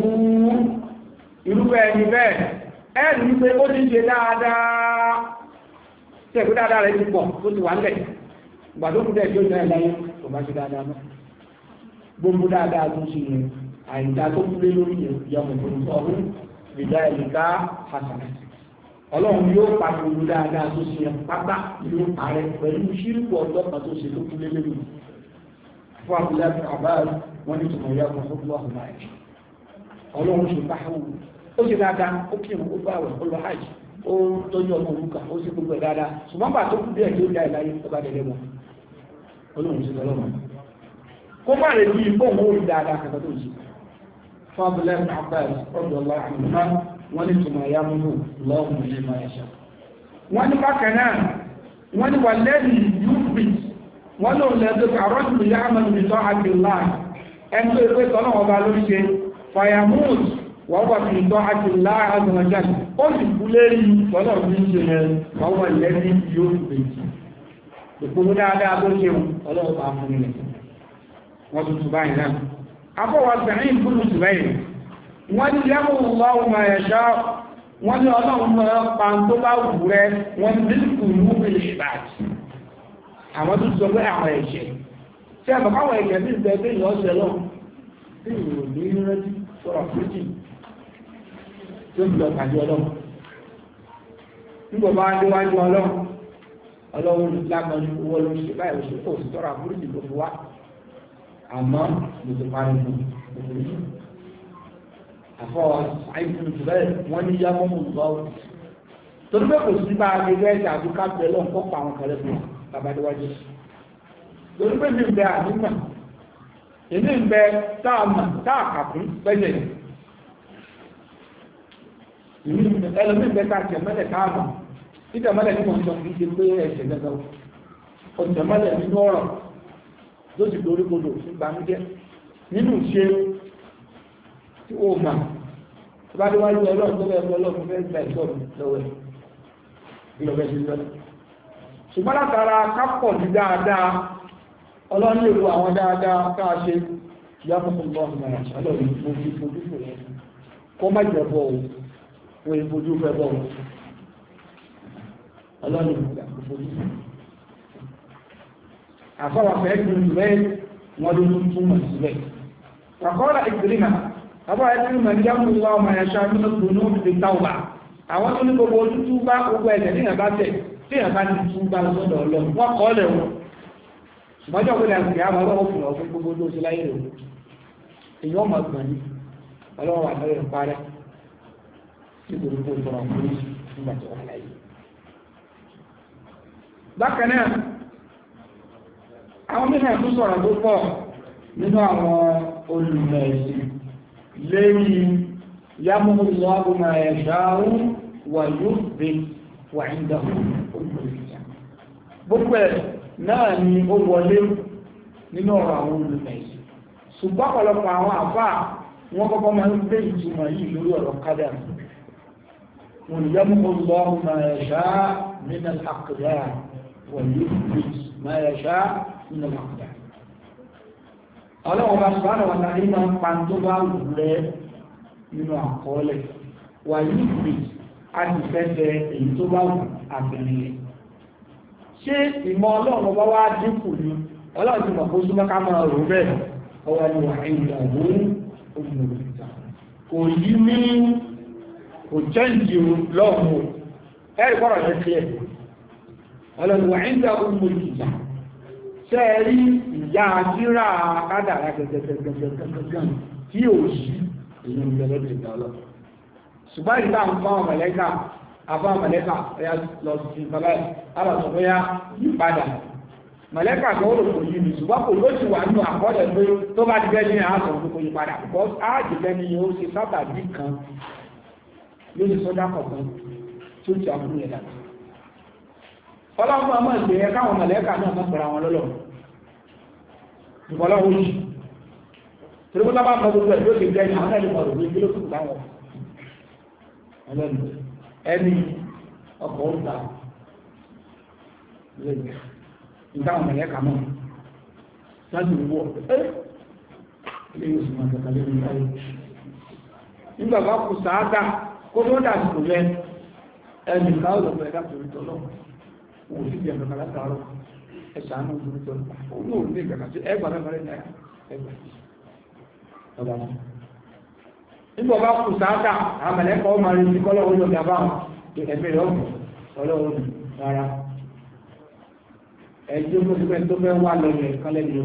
irúfẹ́ ẹni bẹ́ẹ̀ ẹ̀rù wípé ó ti ṣe dáadáa tẹ́ẹ̀kú dáadáa rẹ̀ ti pọ̀ tó ti wà nílẹ̀ gbàdókùtẹ̀ tí ó jẹ́ ẹ̀láyé tó bá ṣe dáadáa mọ́ gbogbo dáadáa tó ṣe yẹn àìdá tó kúlé lórí ìyàmọ̀ tó ń sọ ọdún ìdá ẹ̀lẹ́ká hasana ọlọ́run yóò pa gbogbo dáadáa tó ṣe yẹn pátá yóò parẹ́ pẹ̀lú ṣírùkù ọjọ́ kan tó ṣe tó kúlé lórí fún abúlé àbáyé wọn ní tòmọ̀ ìyá ọmọ fún ọlọ́run ṣe bá ó ṣe dáadáa ó kí ìwọ̀n ó bá wẹ̀ ó lọ hajj ó tọ́jú ọmọ òrùka ó sì gbogbo ẹ̀ dáadáa ṣùgbọ́n bá tó kú díẹ̀ tí ó dá ìláyé tó bá dẹ̀lẹ́ wọn olóhùn sí lọ́lọ́mọ kó má lè bí ipò òun ó rí dáadáa kẹta tó ṣe fún abúlé Abbas ọdọ ọlọ́run wọ́n ní tùmọ̀ ya mú lọ́wọ́ ilé máa ẹ̀ṣà wọ́n ní bákan náà wọ́n ní wà lẹ́yìn yúbì wọ́n lóun lẹ́dọ̀ àrọ́jù ya mọ̀ níbi tọ́ àdìlá ẹni tó ìpé tọ́nà ọba ló ṣe fayamud wọ́n wà fi tọ́ àdìlá azọ̀nàjà ó sì kú lérí tọ́nà bí ń ṣe rẹ̀ wọ́n wà lẹ́yìn yúbì ìpòmú dáadáa tó ṣe ọlọ́wọ́ bá fún ilẹ̀ wọ́n tuntun báyìí náà afọ́wà sẹ̀rin kúrò sí báyìí wọ́n ní yẹ́mù lọ́wọ́ ma ẹ̀ṣọ́ wọ́n ní ọlọ́run mọ́ pa tó bá wù rẹ wọ́n ní kùrù ìṣìbàjì àwọn tó sọ pé àwọn ẹ̀ṣẹ̀ tí a bàbá àwọn ẹ̀ṣẹ̀ bí ìgbẹ́ bí ìyọ́ ṣe lọ tí ìrò ní rẹ́jí sọ̀rọ̀ fújì tó ń lọ pàdé ọlọ́run nígbà bá ń déwájú ọlọ́run lágbọ́n owó ló ṣe báyìí ó ṣe kó sì tọ́ra fújì tó fi wá àmọ́ mo ti parí fún òkúrú àfọwọ́ àìsàn ìtùbẹ́ wọ́n ní yàmọ́ mú lọ́wọ́ torí pé kò sí bá a lè rẹ́ àti kápẹ́ lọ́n kọ́ pa àwọn kẹrẹ́ fún babadéwájú torí pé mi ń bẹ àdúgbà èmi ń bẹ táàkàkún pẹ́lẹ̀ ẹlòmí ń bẹ táàkẹ̀mẹ́lẹ̀ káàmà títẹ̀mẹ́lẹ̀ ní wọ́n sọ kìí ṣe pé ẹ̀ṣẹ̀ gẹ́gẹ́ ọ̀tẹ̀mẹ́lẹ̀ nínú ọ̀rọ̀ ló sì lórí kodò fún ìbànújẹ́ nínú ṣe tí ó mà tó bá déwájú ọlọ́run tó bẹ́ẹ̀ ọlọ́run fẹ́ gba ìṣọ́ lọ́wọ́ ẹ̀ bí lọ́bẹ̀ ṣe lọ́dọ̀ ṣùgbọ́n látara kápọ̀ ní dáadáa ọlọ́run èrò àwọn dáadáa káà ṣe ìyá fún lọ́run ọlọ́run mo fi fojú fò yẹn kó má jẹ́ bọ́ o wọ́n yẹ fojú fẹ́ bọ́ o ọlọ́run fojú fò àfọwọ́ fẹ́ gbìyànjú rẹ̀ wọ́n ló ń túmọ̀ síbẹ̀. Àkọ́lá ìgbìrìnà, àbọ̀ ẹgbìrìnà ní yàmù ìwà ọmọ ẹ̀ṣà nínú gbòòrò ti táwà. Àwọn tó ní gbogbo ojú túbá gbogbo ẹ̀jẹ̀ ní ìyàbá tẹ̀ tí ìyàbá ti túbá lọ́dọ̀ ọlọ́run. Wọ́n kọ́ lẹ̀ wọn. Ṣùgbọ́jọ́ pé láti àwọn ọlọ́wọ́ fún ọ̀fún gbogbo tó ṣe láyé rẹ̀. Èyí ọmọ gbọ̀n ní ọlọ́wọ́ àtọ́rẹ̀ parẹ́ nítorí kó tọrọ fún nígbà tó wà láyé. Bákan náà, àwọn mìíràn tó sọ̀rọ̀ tó pọ̀ nínú àwọn olùmọ̀ ẹ̀sìn lérí yámúlọ́gbọ̀n ma ẹ̀ṣàáwú wà yóò gbé wà ìdáhùn gbogbo ẹ̀ náà ni ó wọlé nínú ọ̀rọ̀ àwọn olùmọ̀ ẹ̀sìn ṣùgbọ́n ọ̀pọ̀lọpọ̀ àwọn àfá wọ́n kọ́kọ́ máa ń gbé ìtumọ̀ yìí lórí ọ̀rọ̀ kádà wọn yámúlọ́gbọ̀n ma ẹ̀ṣàá min al-aqdar wà yóò gbé ma ẹ̀ṣàá nínú àkùdá ọlọ́wọ́ bá sọ́nà wọn náà nínú pa tó bá wù rẹ̀ nínú àkọọ́lẹ̀ wà ní ìpè àti fẹ́fẹ́ èyí tó bá wù àbẹ̀rẹ̀ rẹ̀ ṣé ìmọ̀ ọlọ́run bá wá dínkù ní ọlọ́run ti mọ̀ kó súnmọ́ ká máa rò bẹ́ẹ̀ ọwọ́ ni wà ìyàwó òmìnira kò yí ní kò jẹ́ǹdì lọ́wọ́ ẹ̀rì kọ́rọ̀ yẹn tiẹ̀ ọlọ́run wà ìyàwó òmìnira tẹ́ẹ̀rí ìyá àjíra kádàrá gẹ́gẹ́gẹ́gẹ́gẹ́gẹ́gẹ́ tí ó ṣí èyí ìgbẹ̀lẹ́bẹ̀ ìdálọ́ ṣùgbọ́n ìgbà ń fáwọn mẹ̀lẹ́kà àfáwọn mẹ̀lẹ́kà ẹ̀yà lọ sí ìfẹ́lẹ́ alàtọ̀fẹ́yà yípadà mẹ̀lẹ́kà tó rò kò yí ni ṣùgbọ́n kò ló ti wà nínú àkọọ́lẹ̀ pé tó bá ti bẹ́ ní àásọ̀ tó kò yípadà because áàjìlẹ́ ni ó ṣe sábàbí kan yóò ṣe sọ́dá kọ̀ọ̀kan tí ó ti àbúrò ẹ̀dà ọlọ́run ọmọ ìgbé ẹ káwọn mẹ̀lẹ́kà náà mọ́ pẹ̀lú àwọn ọlọ́lọ́ ìfọlọ́wọ́ yìí tí ó bá mọ́ gbogbo ẹ̀ yóò ti jẹ́ àwọn ẹni mọ̀rọ̀ ní kílókù láwọn ọlọ́run ẹni ọkọ̀ ó gbà lẹ́yìn ìdáwọn mẹ̀lẹ́kà náà láti wọ́ ẹ́ ilé yóò sì máa tẹ̀kà lórí ayé nígbà bá kù sáádà kó tó dà sí kò lẹ ẹni káwọn lọ́pọ̀ ẹ̀dá torí tọ́lọ́ òun sì jẹ́ ẹ̀kọ́ látàárọ̀ ẹ̀ṣà náà torí tọ́lọ́ òun náà ní ìgbàgbà tí ẹgbà mẹ́fẹ́rẹ́ náà ẹgbà ọba náà nígbà bá kù sáádà àmàlẹ́kọ̀ ọmọ rẹ̀ ti kọ́lọ́ orí ọjà bá wọn ẹgbẹ́ rẹ̀ ọ̀pọ̀ ọlọ́run rárá ẹjọ́ tó ti pẹ́ tó fẹ́ wà lọ́rẹ̀ kálẹ̀ ní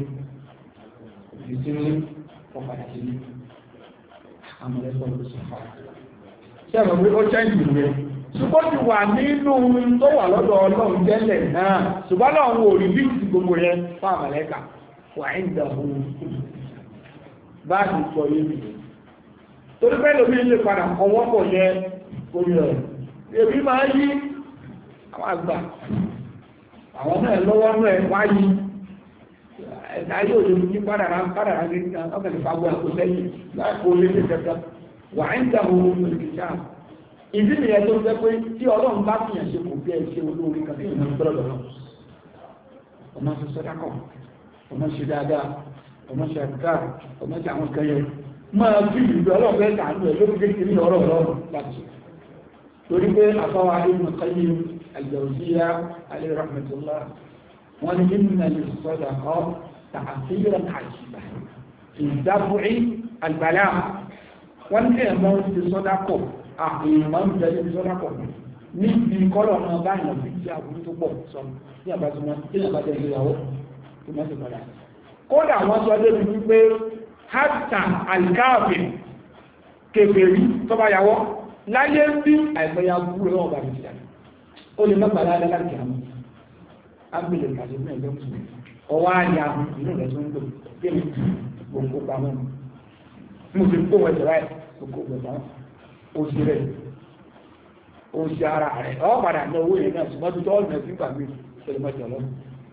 òsìlé ọ̀padà sílé àmàlẹ́kọ̀ ló sì fà ṣé ẹ̀rọ pé ó chẹ́ǹtì rẹ̀ ṣùgbọ́n ti wà nínú tó wà lọ́dọ̀ ọlọ́run tẹ́lẹ̀ náà ṣùgbọ́n lọ́run ò rí bí ti gbogbo yẹn fún àmàlẹ́kà wà ń dàbò bá ti sọ yìí torí pé lómi lè padà ọwọ́ pọ̀ yẹ orí rẹ̀ èmi máa yí àwọn àgbà àwọn náà lọ́wọ́ náà ẹ̀ wá yí ẹ̀dá yóò lè ní padàrà ní ọkàlẹ̀ fagbọ́ àkọsẹ́yìn láìpò lè lè kẹta wà ń dàbò olùkìṣà ìdí nìyẹn tó jẹ́ pé tí ọlọ́run bá fi hàn ṣe kò bí ẹ ṣe olóorí kan tí ìmọ̀ ìgbọ́lọ̀ lọ́rọ̀ ọmọ ṣe sọ́dákọ̀ ọmọ ṣe dáadáa ọmọ ṣe àdúrà ọmọ ṣe àwọn kẹyẹ máa bí ìlú ọlọ́ọ̀fẹ́ tààlù ẹ̀ lórí kékeré ọ̀rọ̀ ọlọ́run láti torí pé àfọwọ́ Ibn Qayyim al-Jawziyya alayhi rahmatullah wọn ni inna lis-sadaqa ta'siran 'ajiba fi daf'i al-bala' wọn ní ẹ̀mọ́ ti sọ́dákọ̀ àpèèmọ́ ń jẹ́ ní sọ́dákọ̀ níbi kọ́lọ̀ náà báyìí sí ti àbúrú tó pọ̀ sọ́nà ní àbájúmọ́ tí àbájẹ́ ìgbéyàwó tó mọ́ sí padà kódà wọ́n sọ débi wípé hátà alikaafin kèfèrí tó bá yàwó láyé ń bí àìfẹ́yà búrú lọ́wọ́ bá bìí jáde ó lè mọ́ pàdá adára kìí àmì ábìlẹ̀ kàṣẹ fún ẹgbẹ́ mùsùlùmí ọwọ́ àyà inú rẹ̀ tó ń lò kéèmì gbogbo pamọ́ mo fi kó wẹ̀ jẹ́rẹ́ gbogbo pamọ́ òsì rẹ̀ òsì ara rẹ̀ ọ́ padà ní owó yẹn náà ṣùgbọ́n tó tọ́ ọ̀nà sí gbàgbé pẹ̀lú mọ́jọ lọ́wọ́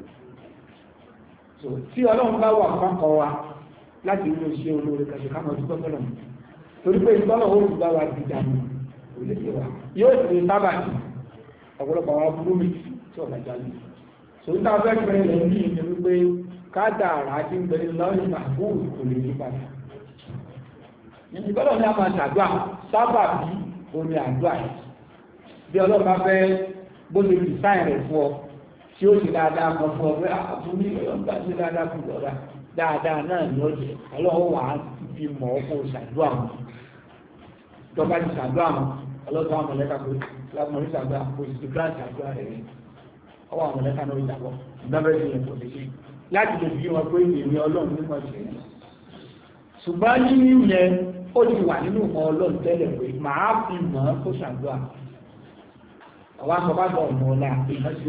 tí ọlọ́run bá wà fákọ̀ wa láti inú iṣẹ́ olóore kàṣẹ ká mọ̀ dúpẹ́ fọ́lọ̀ torí pé ìtọ́lọ̀ ó ti bá wa di dànù òlèdè wa yóò ti sábà ní ọ̀pọ̀lọpọ̀ àwọn burú mi tí ọ̀gá jáde sòtá fẹ́ pẹ̀lẹ́ rẹ̀ ní ìní wípé káàdà àrà ti ń bẹ̀rẹ̀ lọ́rùn màfún kò lè yí padà ìtọ́lọ̀ ní a máa ṣàdúrà sábà bí omi àdúrà bí ọlọ́run bá fẹ́ bó ṣe fi sáìn rẹ̀ fún ọ tí ó ti dáadáa kan fún ọ pé àbúrí ọ̀gbà sí dáadáa fún ọ̀dà dáadáa náà ni ó jẹ́ ọlọ́run wà á fi mọ̀ ọ́ fún ṣàdúrà wọn tọ́ba ti ṣàdúrà wọn ọlọ́run àwọn mọ̀lẹ́ka pé lámọ̀rí ṣàdúrà kò sì ti gíláàsì ṣàdúrà rẹ̀ rẹ̀ ọwọ́ àwọn mọ̀lẹ́ka náà ìjàbọ̀ ìdábẹ́ ti yẹn kò lè ṣe láti lè fi wọn pé èmi ọlọ́run nípa ṣe yẹn ṣùgbọ́n yíyí yẹn ó ti wà nínú ọmọ ọlọ́run tẹ́lẹ̀ pé màá fi mọ̀ ọ́ fún ṣàdúrà àwọn akọ̀bàgbà ọ̀nà ọ̀la ìmọ̀sí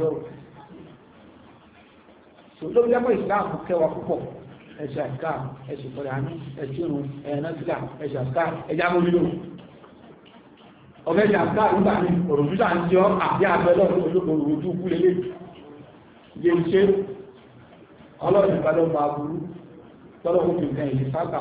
ọ̀rọ̀ ló jẹ́ pé ìsìláàmù kẹwàá púpọ̀ ẹ̀ṣẹ̀ àṣìká ẹ̀ṣẹ̀ pẹ̀lẹ̀ àánú ẹ̀ṣẹ̀rún ẹ̀ẹ̀nàṣìká ẹ̀ṣẹ̀ àṣìká ẹ̀já mọ́lúlò ọ̀fẹ́ṣẹ̀ àṣìká nígbà ní òrùbíṣà ń jọ àbí abẹ́lọ́ olóòrùn ojú kú lélẹ̀ yé ṣe ọlọ́run ìbálọ́ máa burú tọ́lọ́run fi nǹkan ìṣẹ́ sábà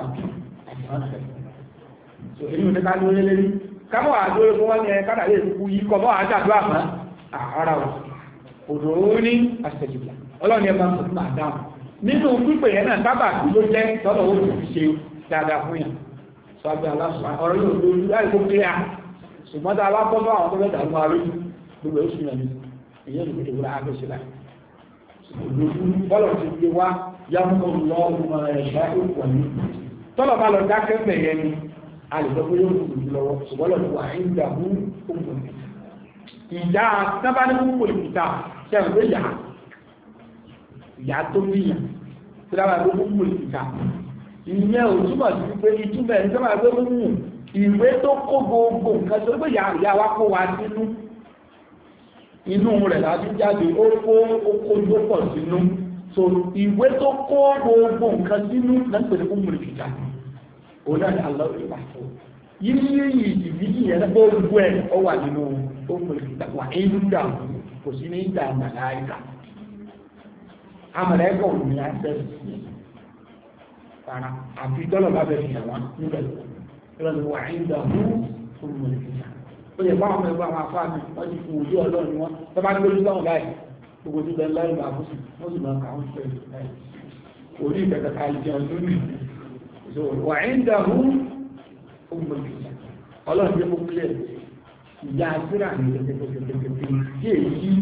èyí ò ní ká ní orí lérí kámọ́ àdúró fún wọ́n ní ẹ kádà lè kú yí kọ́ bọ́ àjàdúrà mọ́ àárá òdò ní àṣẹjìlá ọlọ́run ẹgbà fún àdáhùn nínú pípẹ̀ yẹn náà sábà tí ló jẹ́ tọ́lọ̀ ó fi ṣe dáadáa fún yàn sọ abẹ́ aláṣọ ọ̀rọ̀ yóò lórí láì kó pé à ṣùgbọ́n tá a bá bọ́ bá àwọn tó mẹ́ta mú arí gbogbo oṣù yẹn ni èyàn lè wúlò àgbẹ̀ṣe láì bọ́lọ̀ ti gbé wá yàmú lọ́wọ́ ẹ̀ṣá ìwọ̀n ní tọ́lọ̀ bá lọ dákẹ́ bẹ̀ yẹn ni a lè lọ́wọ́ yóò lù lọ́wọ́ ṣùgbọ́n lọ́wọ́ wà ń dà mú ògùn ìjà sábà ní púpọ̀ ìpìta sẹ́wọ̀n ló yà ìyá tó níyàn tí lábàá ló púpọ̀ ìpìta ìyẹn ò túmọ̀ sí pé ìtumọ̀ ẹ̀ sábà ló mú ìwé tó kó gbogbo nǹkan tó gbé ìyá wa kó wa sínú inú rẹ̀ láti jáde ó kó ló pọ̀ sínú so ìwé tó kó gbogbo nǹkan sínú lẹ́pẹ̀lẹ́ púpọ̀ ìpìta òun náà ni aláwọ̀ ìwà fún yíyí ìdìbí yẹn gbogbo ẹ̀ ọ wà nínú púpọ̀ ìpìta wà ń dà kò sí ní ìdà màláìkà amọ̀lẹ́kọ̀ ò ní àṣẹ́sì para àfi tọ́lọ̀ bá bẹ̀rẹ̀ ìyàwó níbẹ̀ lọ́nà wà ń dà fún ìmọ̀lẹ́kìta ó yẹ fáwọn ọmọ ẹgbẹ́ àwọn afáàmì wọ́n ti fún ojú ọlọ́run wọn tó bá gbé lójú láwọn láì gbogbo tí bẹ́ẹ̀ lọ́rùn bá fún sí wọ́n sì máa kàwọn fẹ́ láì orí ìfẹ̀kẹ̀ ká ìjẹ ọdún nì wà ń dà fún ìmọ̀lẹ́kìta ọlọ́run jẹ́ kó kílẹ̀ ìyá àdúrà ní ẹgbẹ̀gbẹ̀gbẹ̀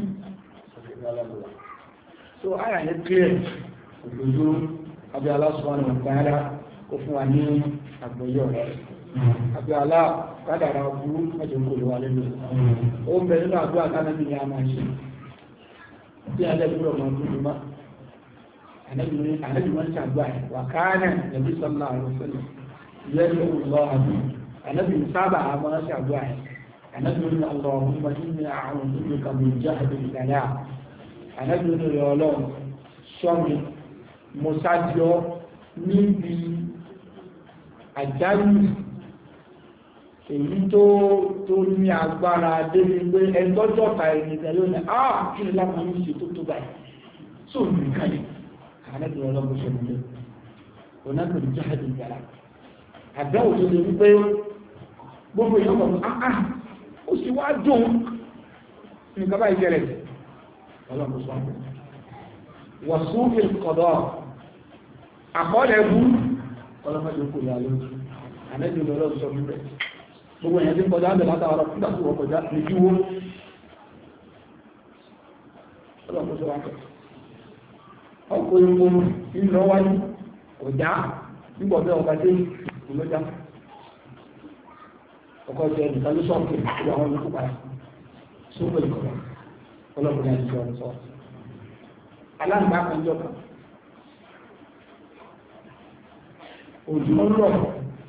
so àyà ní clear òdòdó àbí Allah subhanahu wa ta'ala kó fún wa ní àgbọ́yọ̀ rẹ̀ àbí Allah kádàrà burú mẹ́jọ kò lè wà lẹ́nu ó ń bẹ nínú àdúrà tánàbí ni a máa ṣe tí a lẹ́gbẹ̀rẹ̀ ọmọ tó lùmọ́ ànábì wọn ṣàdúrà ẹ̀ wà káánà nàbí sallallahu alaihi wasallam yẹ́lú ọlọ́ àbí ànábì sábà máa ṣàdúrà ẹ̀ ànábìrin Allahumma inni a'udhu bika min jahdi al-bala ànábìrin rẹ̀ ọlọ́run sọ́mi mọ́sájọ́ níbi àjálù èyí tó ní agbára débi pé ẹgbọ́jọ́ta ènìyàn ló ní kí ni lápá ní ṣe tó báyìí tó ní káyì ànábìrin ọlọ́run ṣe mú lé onábìrin jahdi al-bala àdáwò tó lè wípé gbogbo èèyàn kọ̀ ó sì wá dùn nǹkan bá ìjẹ́rẹ̀ ọlọ́run sọ wọ́n súnfẹ́ kọ̀dọ̀ àkọọ́lẹ̀ bú ọlọ́mọdé kò yà lójú àmẹ́jọ lọ́rọ̀ sọ níbẹ̀ gbogbo èèyàn tí kọjá bẹ̀ látàwọn nígbà tí wọ́n kọjá ní kí wó ọlọ́run sọ wákẹ́ ọkọ̀ epo ìlọ wáyé kọjá nígbà ọ̀bẹ́ ọba dé ìlọ́já ọkọ̀ jẹ́ nìkan ló sọ́ọ̀kì ìgbà wọn ló kó padà súnfẹ́ kọ̀dọ̀ ọlọ́run ní àjíjọ ọ̀rọ̀ sọ́ọ̀ aláǹgbá kan jọ kan òjò ń rọ̀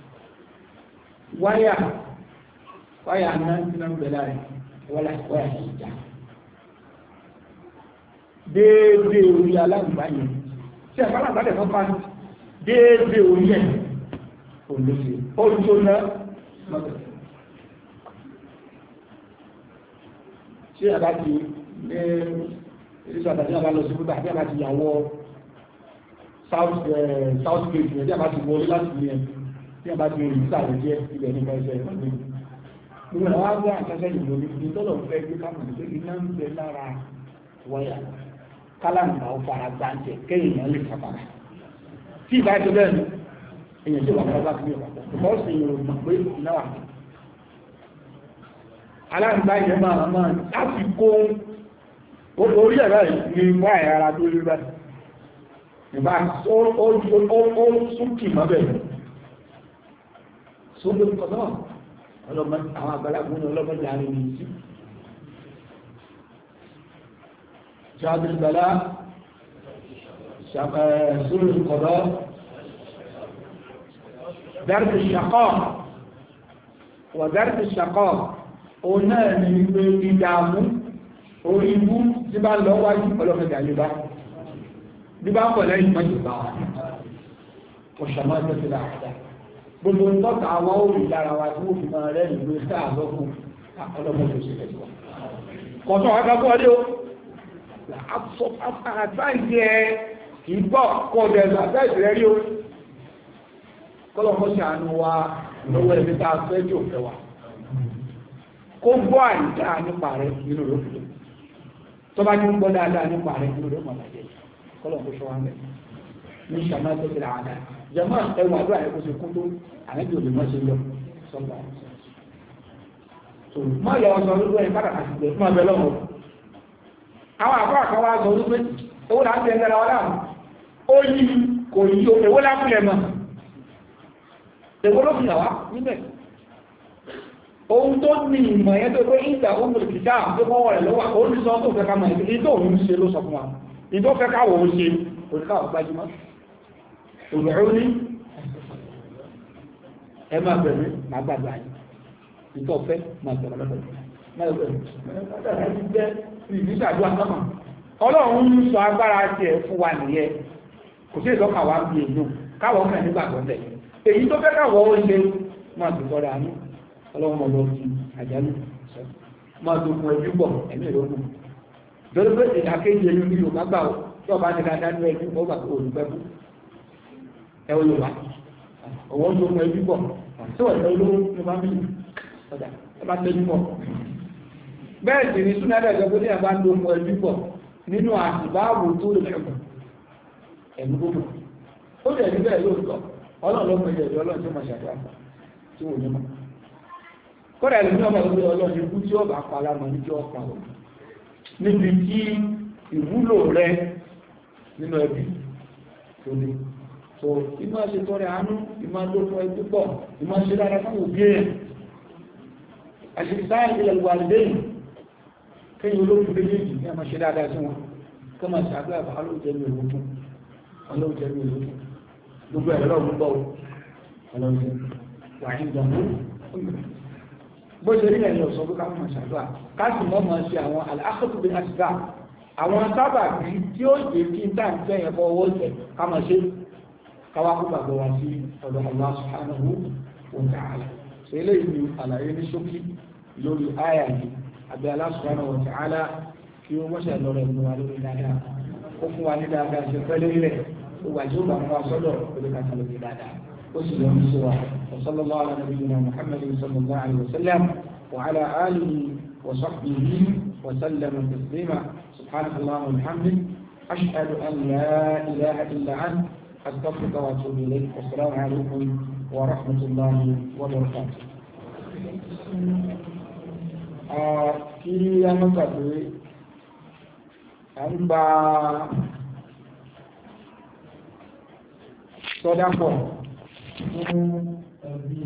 wáyà náà tí náà ń bẹ̀rẹ̀ rẹ̀ wáyà sí ìjà déédé orí aláǹgbá yẹn tí ẹ̀fà aláǹgbá tẹ̀ fọ́n pàánù déédé orí ẹ̀ olóṣè ojú náà mọ́tẹ̀ tí ẹ̀bá ti ní ìrísọ̀ àtàdé àbá lọ sí púpà tí ẹ̀bá ti yàwó south gate rẹ̀ tí a bá ti wọlé láti ní ẹ̀ tí a bá ti rí sáàrẹ̀ jẹ́ ilẹ̀ nípa ẹsẹ̀ ìpàdé gbogbo àwọn àgbà àkẹ́kẹ́ ìlú ní tọ́lọ̀ fẹ́ gbé káàmù pé iná ń bẹ lára wáyà kálàǹgbà ó fara gbáǹtẹ̀ kéèyàn lè fàbàrà tí ìbá ti bẹ́ẹ̀ ni èèyàn tó wà fún ọba kìíní ọ̀pọ̀ ṣùgbọ́n sì yòrò mọ̀ pé iná wà aláǹgbá yẹn máa láti kó orí ẹ̀rọ ní wáyà ara tó rí báyìí ìbá ó súnkì mọ́ bẹ̀rẹ̀ sóbé kọ̀dọ̀ àwọn àgbàlagbà ní ọlọ́mọdé àárín ní sí ṣàbìlbàlá sóbé kọ̀dọ̀ dárìkì ṣàkọ́ wà dárìkì ṣàkọ́ o náà ní wípé ìdààmú orí ibú tí bá lọ wájú ọlọ́mọdé àyíbá bí bá pọ̀ lẹ́yìn mọ́jú bá wà ọ̀ṣàmọ́ ẹgbẹ́ tó dáadáa gbogbo ń tọ́ta àwọn òrì lára wa tí ó fi máa rẹ̀ ìlú sáà lọ́kùn ọlọ́mọdé òṣèlẹ̀ tó wà kọ̀tọ̀ agbábọ́ ọdé o àtàìsí ẹ ìgbọ́ kọ̀ọ̀dẹ̀ àtàìsí rẹ̀ rí o kọ́lọ̀kọ́ ṣàánú wa lọ́wọ́ ẹbí tá a fẹ́ jò fẹ́ wa kó gbọ́ àìdá nípa rẹ̀ nínú rẹ̀ òfin tó bá ní gbọ́ dáadáa nípa rẹ̀ nínú rẹ̀ mọ̀lájẹ́ kọ́lọ̀kọ́ ṣọ́ wa mẹ́ ní ṣàmá tó fi ràádá jẹmọ́ ẹwà àdúrà ẹ̀kọ́ sí kún tó àrẹ́bí òlè mọ́ sí lọ sọ́gbà mọ́ yọ ọ̀sọ̀ lórí ẹ̀ padà àti ìgbẹ̀ fún abẹ lọ́wọ́ àwọn àbọ̀ àkọwà sọ wípé owó láti ẹ̀ tẹ́ra ọlá ó yí kò yí o èwo lápúlẹ̀ mọ́ èwo ló fi hàwá níbẹ̀ ohun tó ní ìmọ̀ yẹn tó pé ìgbà ó mú ìkìtà tó kọ́wọ́ rẹ̀ lọ́wọ́ ó ní sọ tó fẹ́ ká mọ̀ ìdí tó òun ṣe ló sọ fún wa ìdí ó fẹ́ káwọ̀ ó ṣe òníkàwọ̀ gbájúmọ́ òbẹ̀rún ní ẹ máa bẹ̀rẹ̀ máa gbàgbà yìí ìtọ́ fẹ́ máa bẹ̀rẹ̀ lọ́pẹ̀lẹ̀ ọlọ́run ń sọ agbára ti ẹ̀ fún wa nìyẹn kò sí ìtọ́ka wa bí èèyàn káwọ̀ mẹ́ nígbàgbọ́ tẹ̀ èyí tó fẹ́ káwọ̀ ó ṣe máa tó kọ́ra ní ọlọ́run mọ̀ lọ́wọ́ sí àjálù máa tó kún ẹbí pọ̀ ẹ̀mí ìlógún lórí pé ìdàkejì ẹni ní Yorùbá gbà ó tó bá ti dáadáa ní ẹbí ó gbà tó olùpẹ́ fún ẹwọ Yorùbá ọwọ́ tó kún ẹbí pọ̀ tó ẹ̀rọ olówó ní bá mílì ọjà ẹ bá tẹ́jú pọ̀ bẹ́ẹ̀ sì ni súnádà ìjọba ní àbá ń lo ọmọ ẹbí pọ̀ nínú àtìbáàbò tó lè fẹ́kùn ẹ̀mí gbogbo ó dẹ̀ ní bẹ́ẹ̀ lóòótọ́ ọlọ́run ló pẹ̀lú ẹ̀jọ́ ọlọ́run tó máa ṣàdúrà tí wò ní mọ́ kódà ẹ̀lú ní ọmọ ìlú ọlọ́run ikú tí ó bá pa lámọ̀ ní tí ó pa ọ̀ níbi tí ìwúlò rẹ nínú ẹbí tó ní so ìmọ̀ ṣe tọrẹ àánú ìmọ̀ lókun ẹbí pọ̀ ìmọ̀ ṣe dára fún òbí ẹ̀ àṣìṣà ilẹ̀ ìwàlẹ́yìn kéyìn olóògùn méjèèjì ní àmà ṣe dáadáa sí wọn kọ́ máa ṣàgbé àbá ọlọ́ọ̀jẹ́mi olóògùn gbogbo ẹ̀rọ ọ̀gbọ́n bọ́ ọlọ́ọ̀jẹ́ wà ní ìjọba bó ṣe rí ẹ̀yìn ọ̀sọ́ pé ká mọ̀ ṣàdúrà ká sì mọ́ mọ́ ṣe àwọn aláàkọ́tù bí àṣìgbà àwọn sábà tí ó jẹ́ kí n táà ń fẹ́ yẹn fọ́ owó ìfẹ́ ká mọ̀ ṣe káwá kó gbàgbọ́ wa sí ọ̀dọ̀ Allah subhanahu wa ta'ala ṣe eléyìí ni àlàyé ní ṣókí lórí àyà yìí àbí Allah subhanahu wa ta'ala kí ó mọ́ṣẹ́ lọ́rọ̀ ẹ̀mú wa lórí dáadáa ó fún wa ní dáadáa ṣe fẹ́ lórí rẹ̀ ó wà tí ó bá wá sọ́dọ̀ lórí kàtà lórí dáadáa ó sì lọ sí wa وصلى الله على نبينا محمد صلى الله عليه وسلم وعلى آله وصحبه وسلم تسليما سبحانك اللهم وبحمدك أشهد أن لا إله إلا أنت أستغفرك وأتوب إليك والسلام عليكم ورحمة الله وبركاته. kí a mọ́ pàdé à ń gba sọ́dápọ̀ fún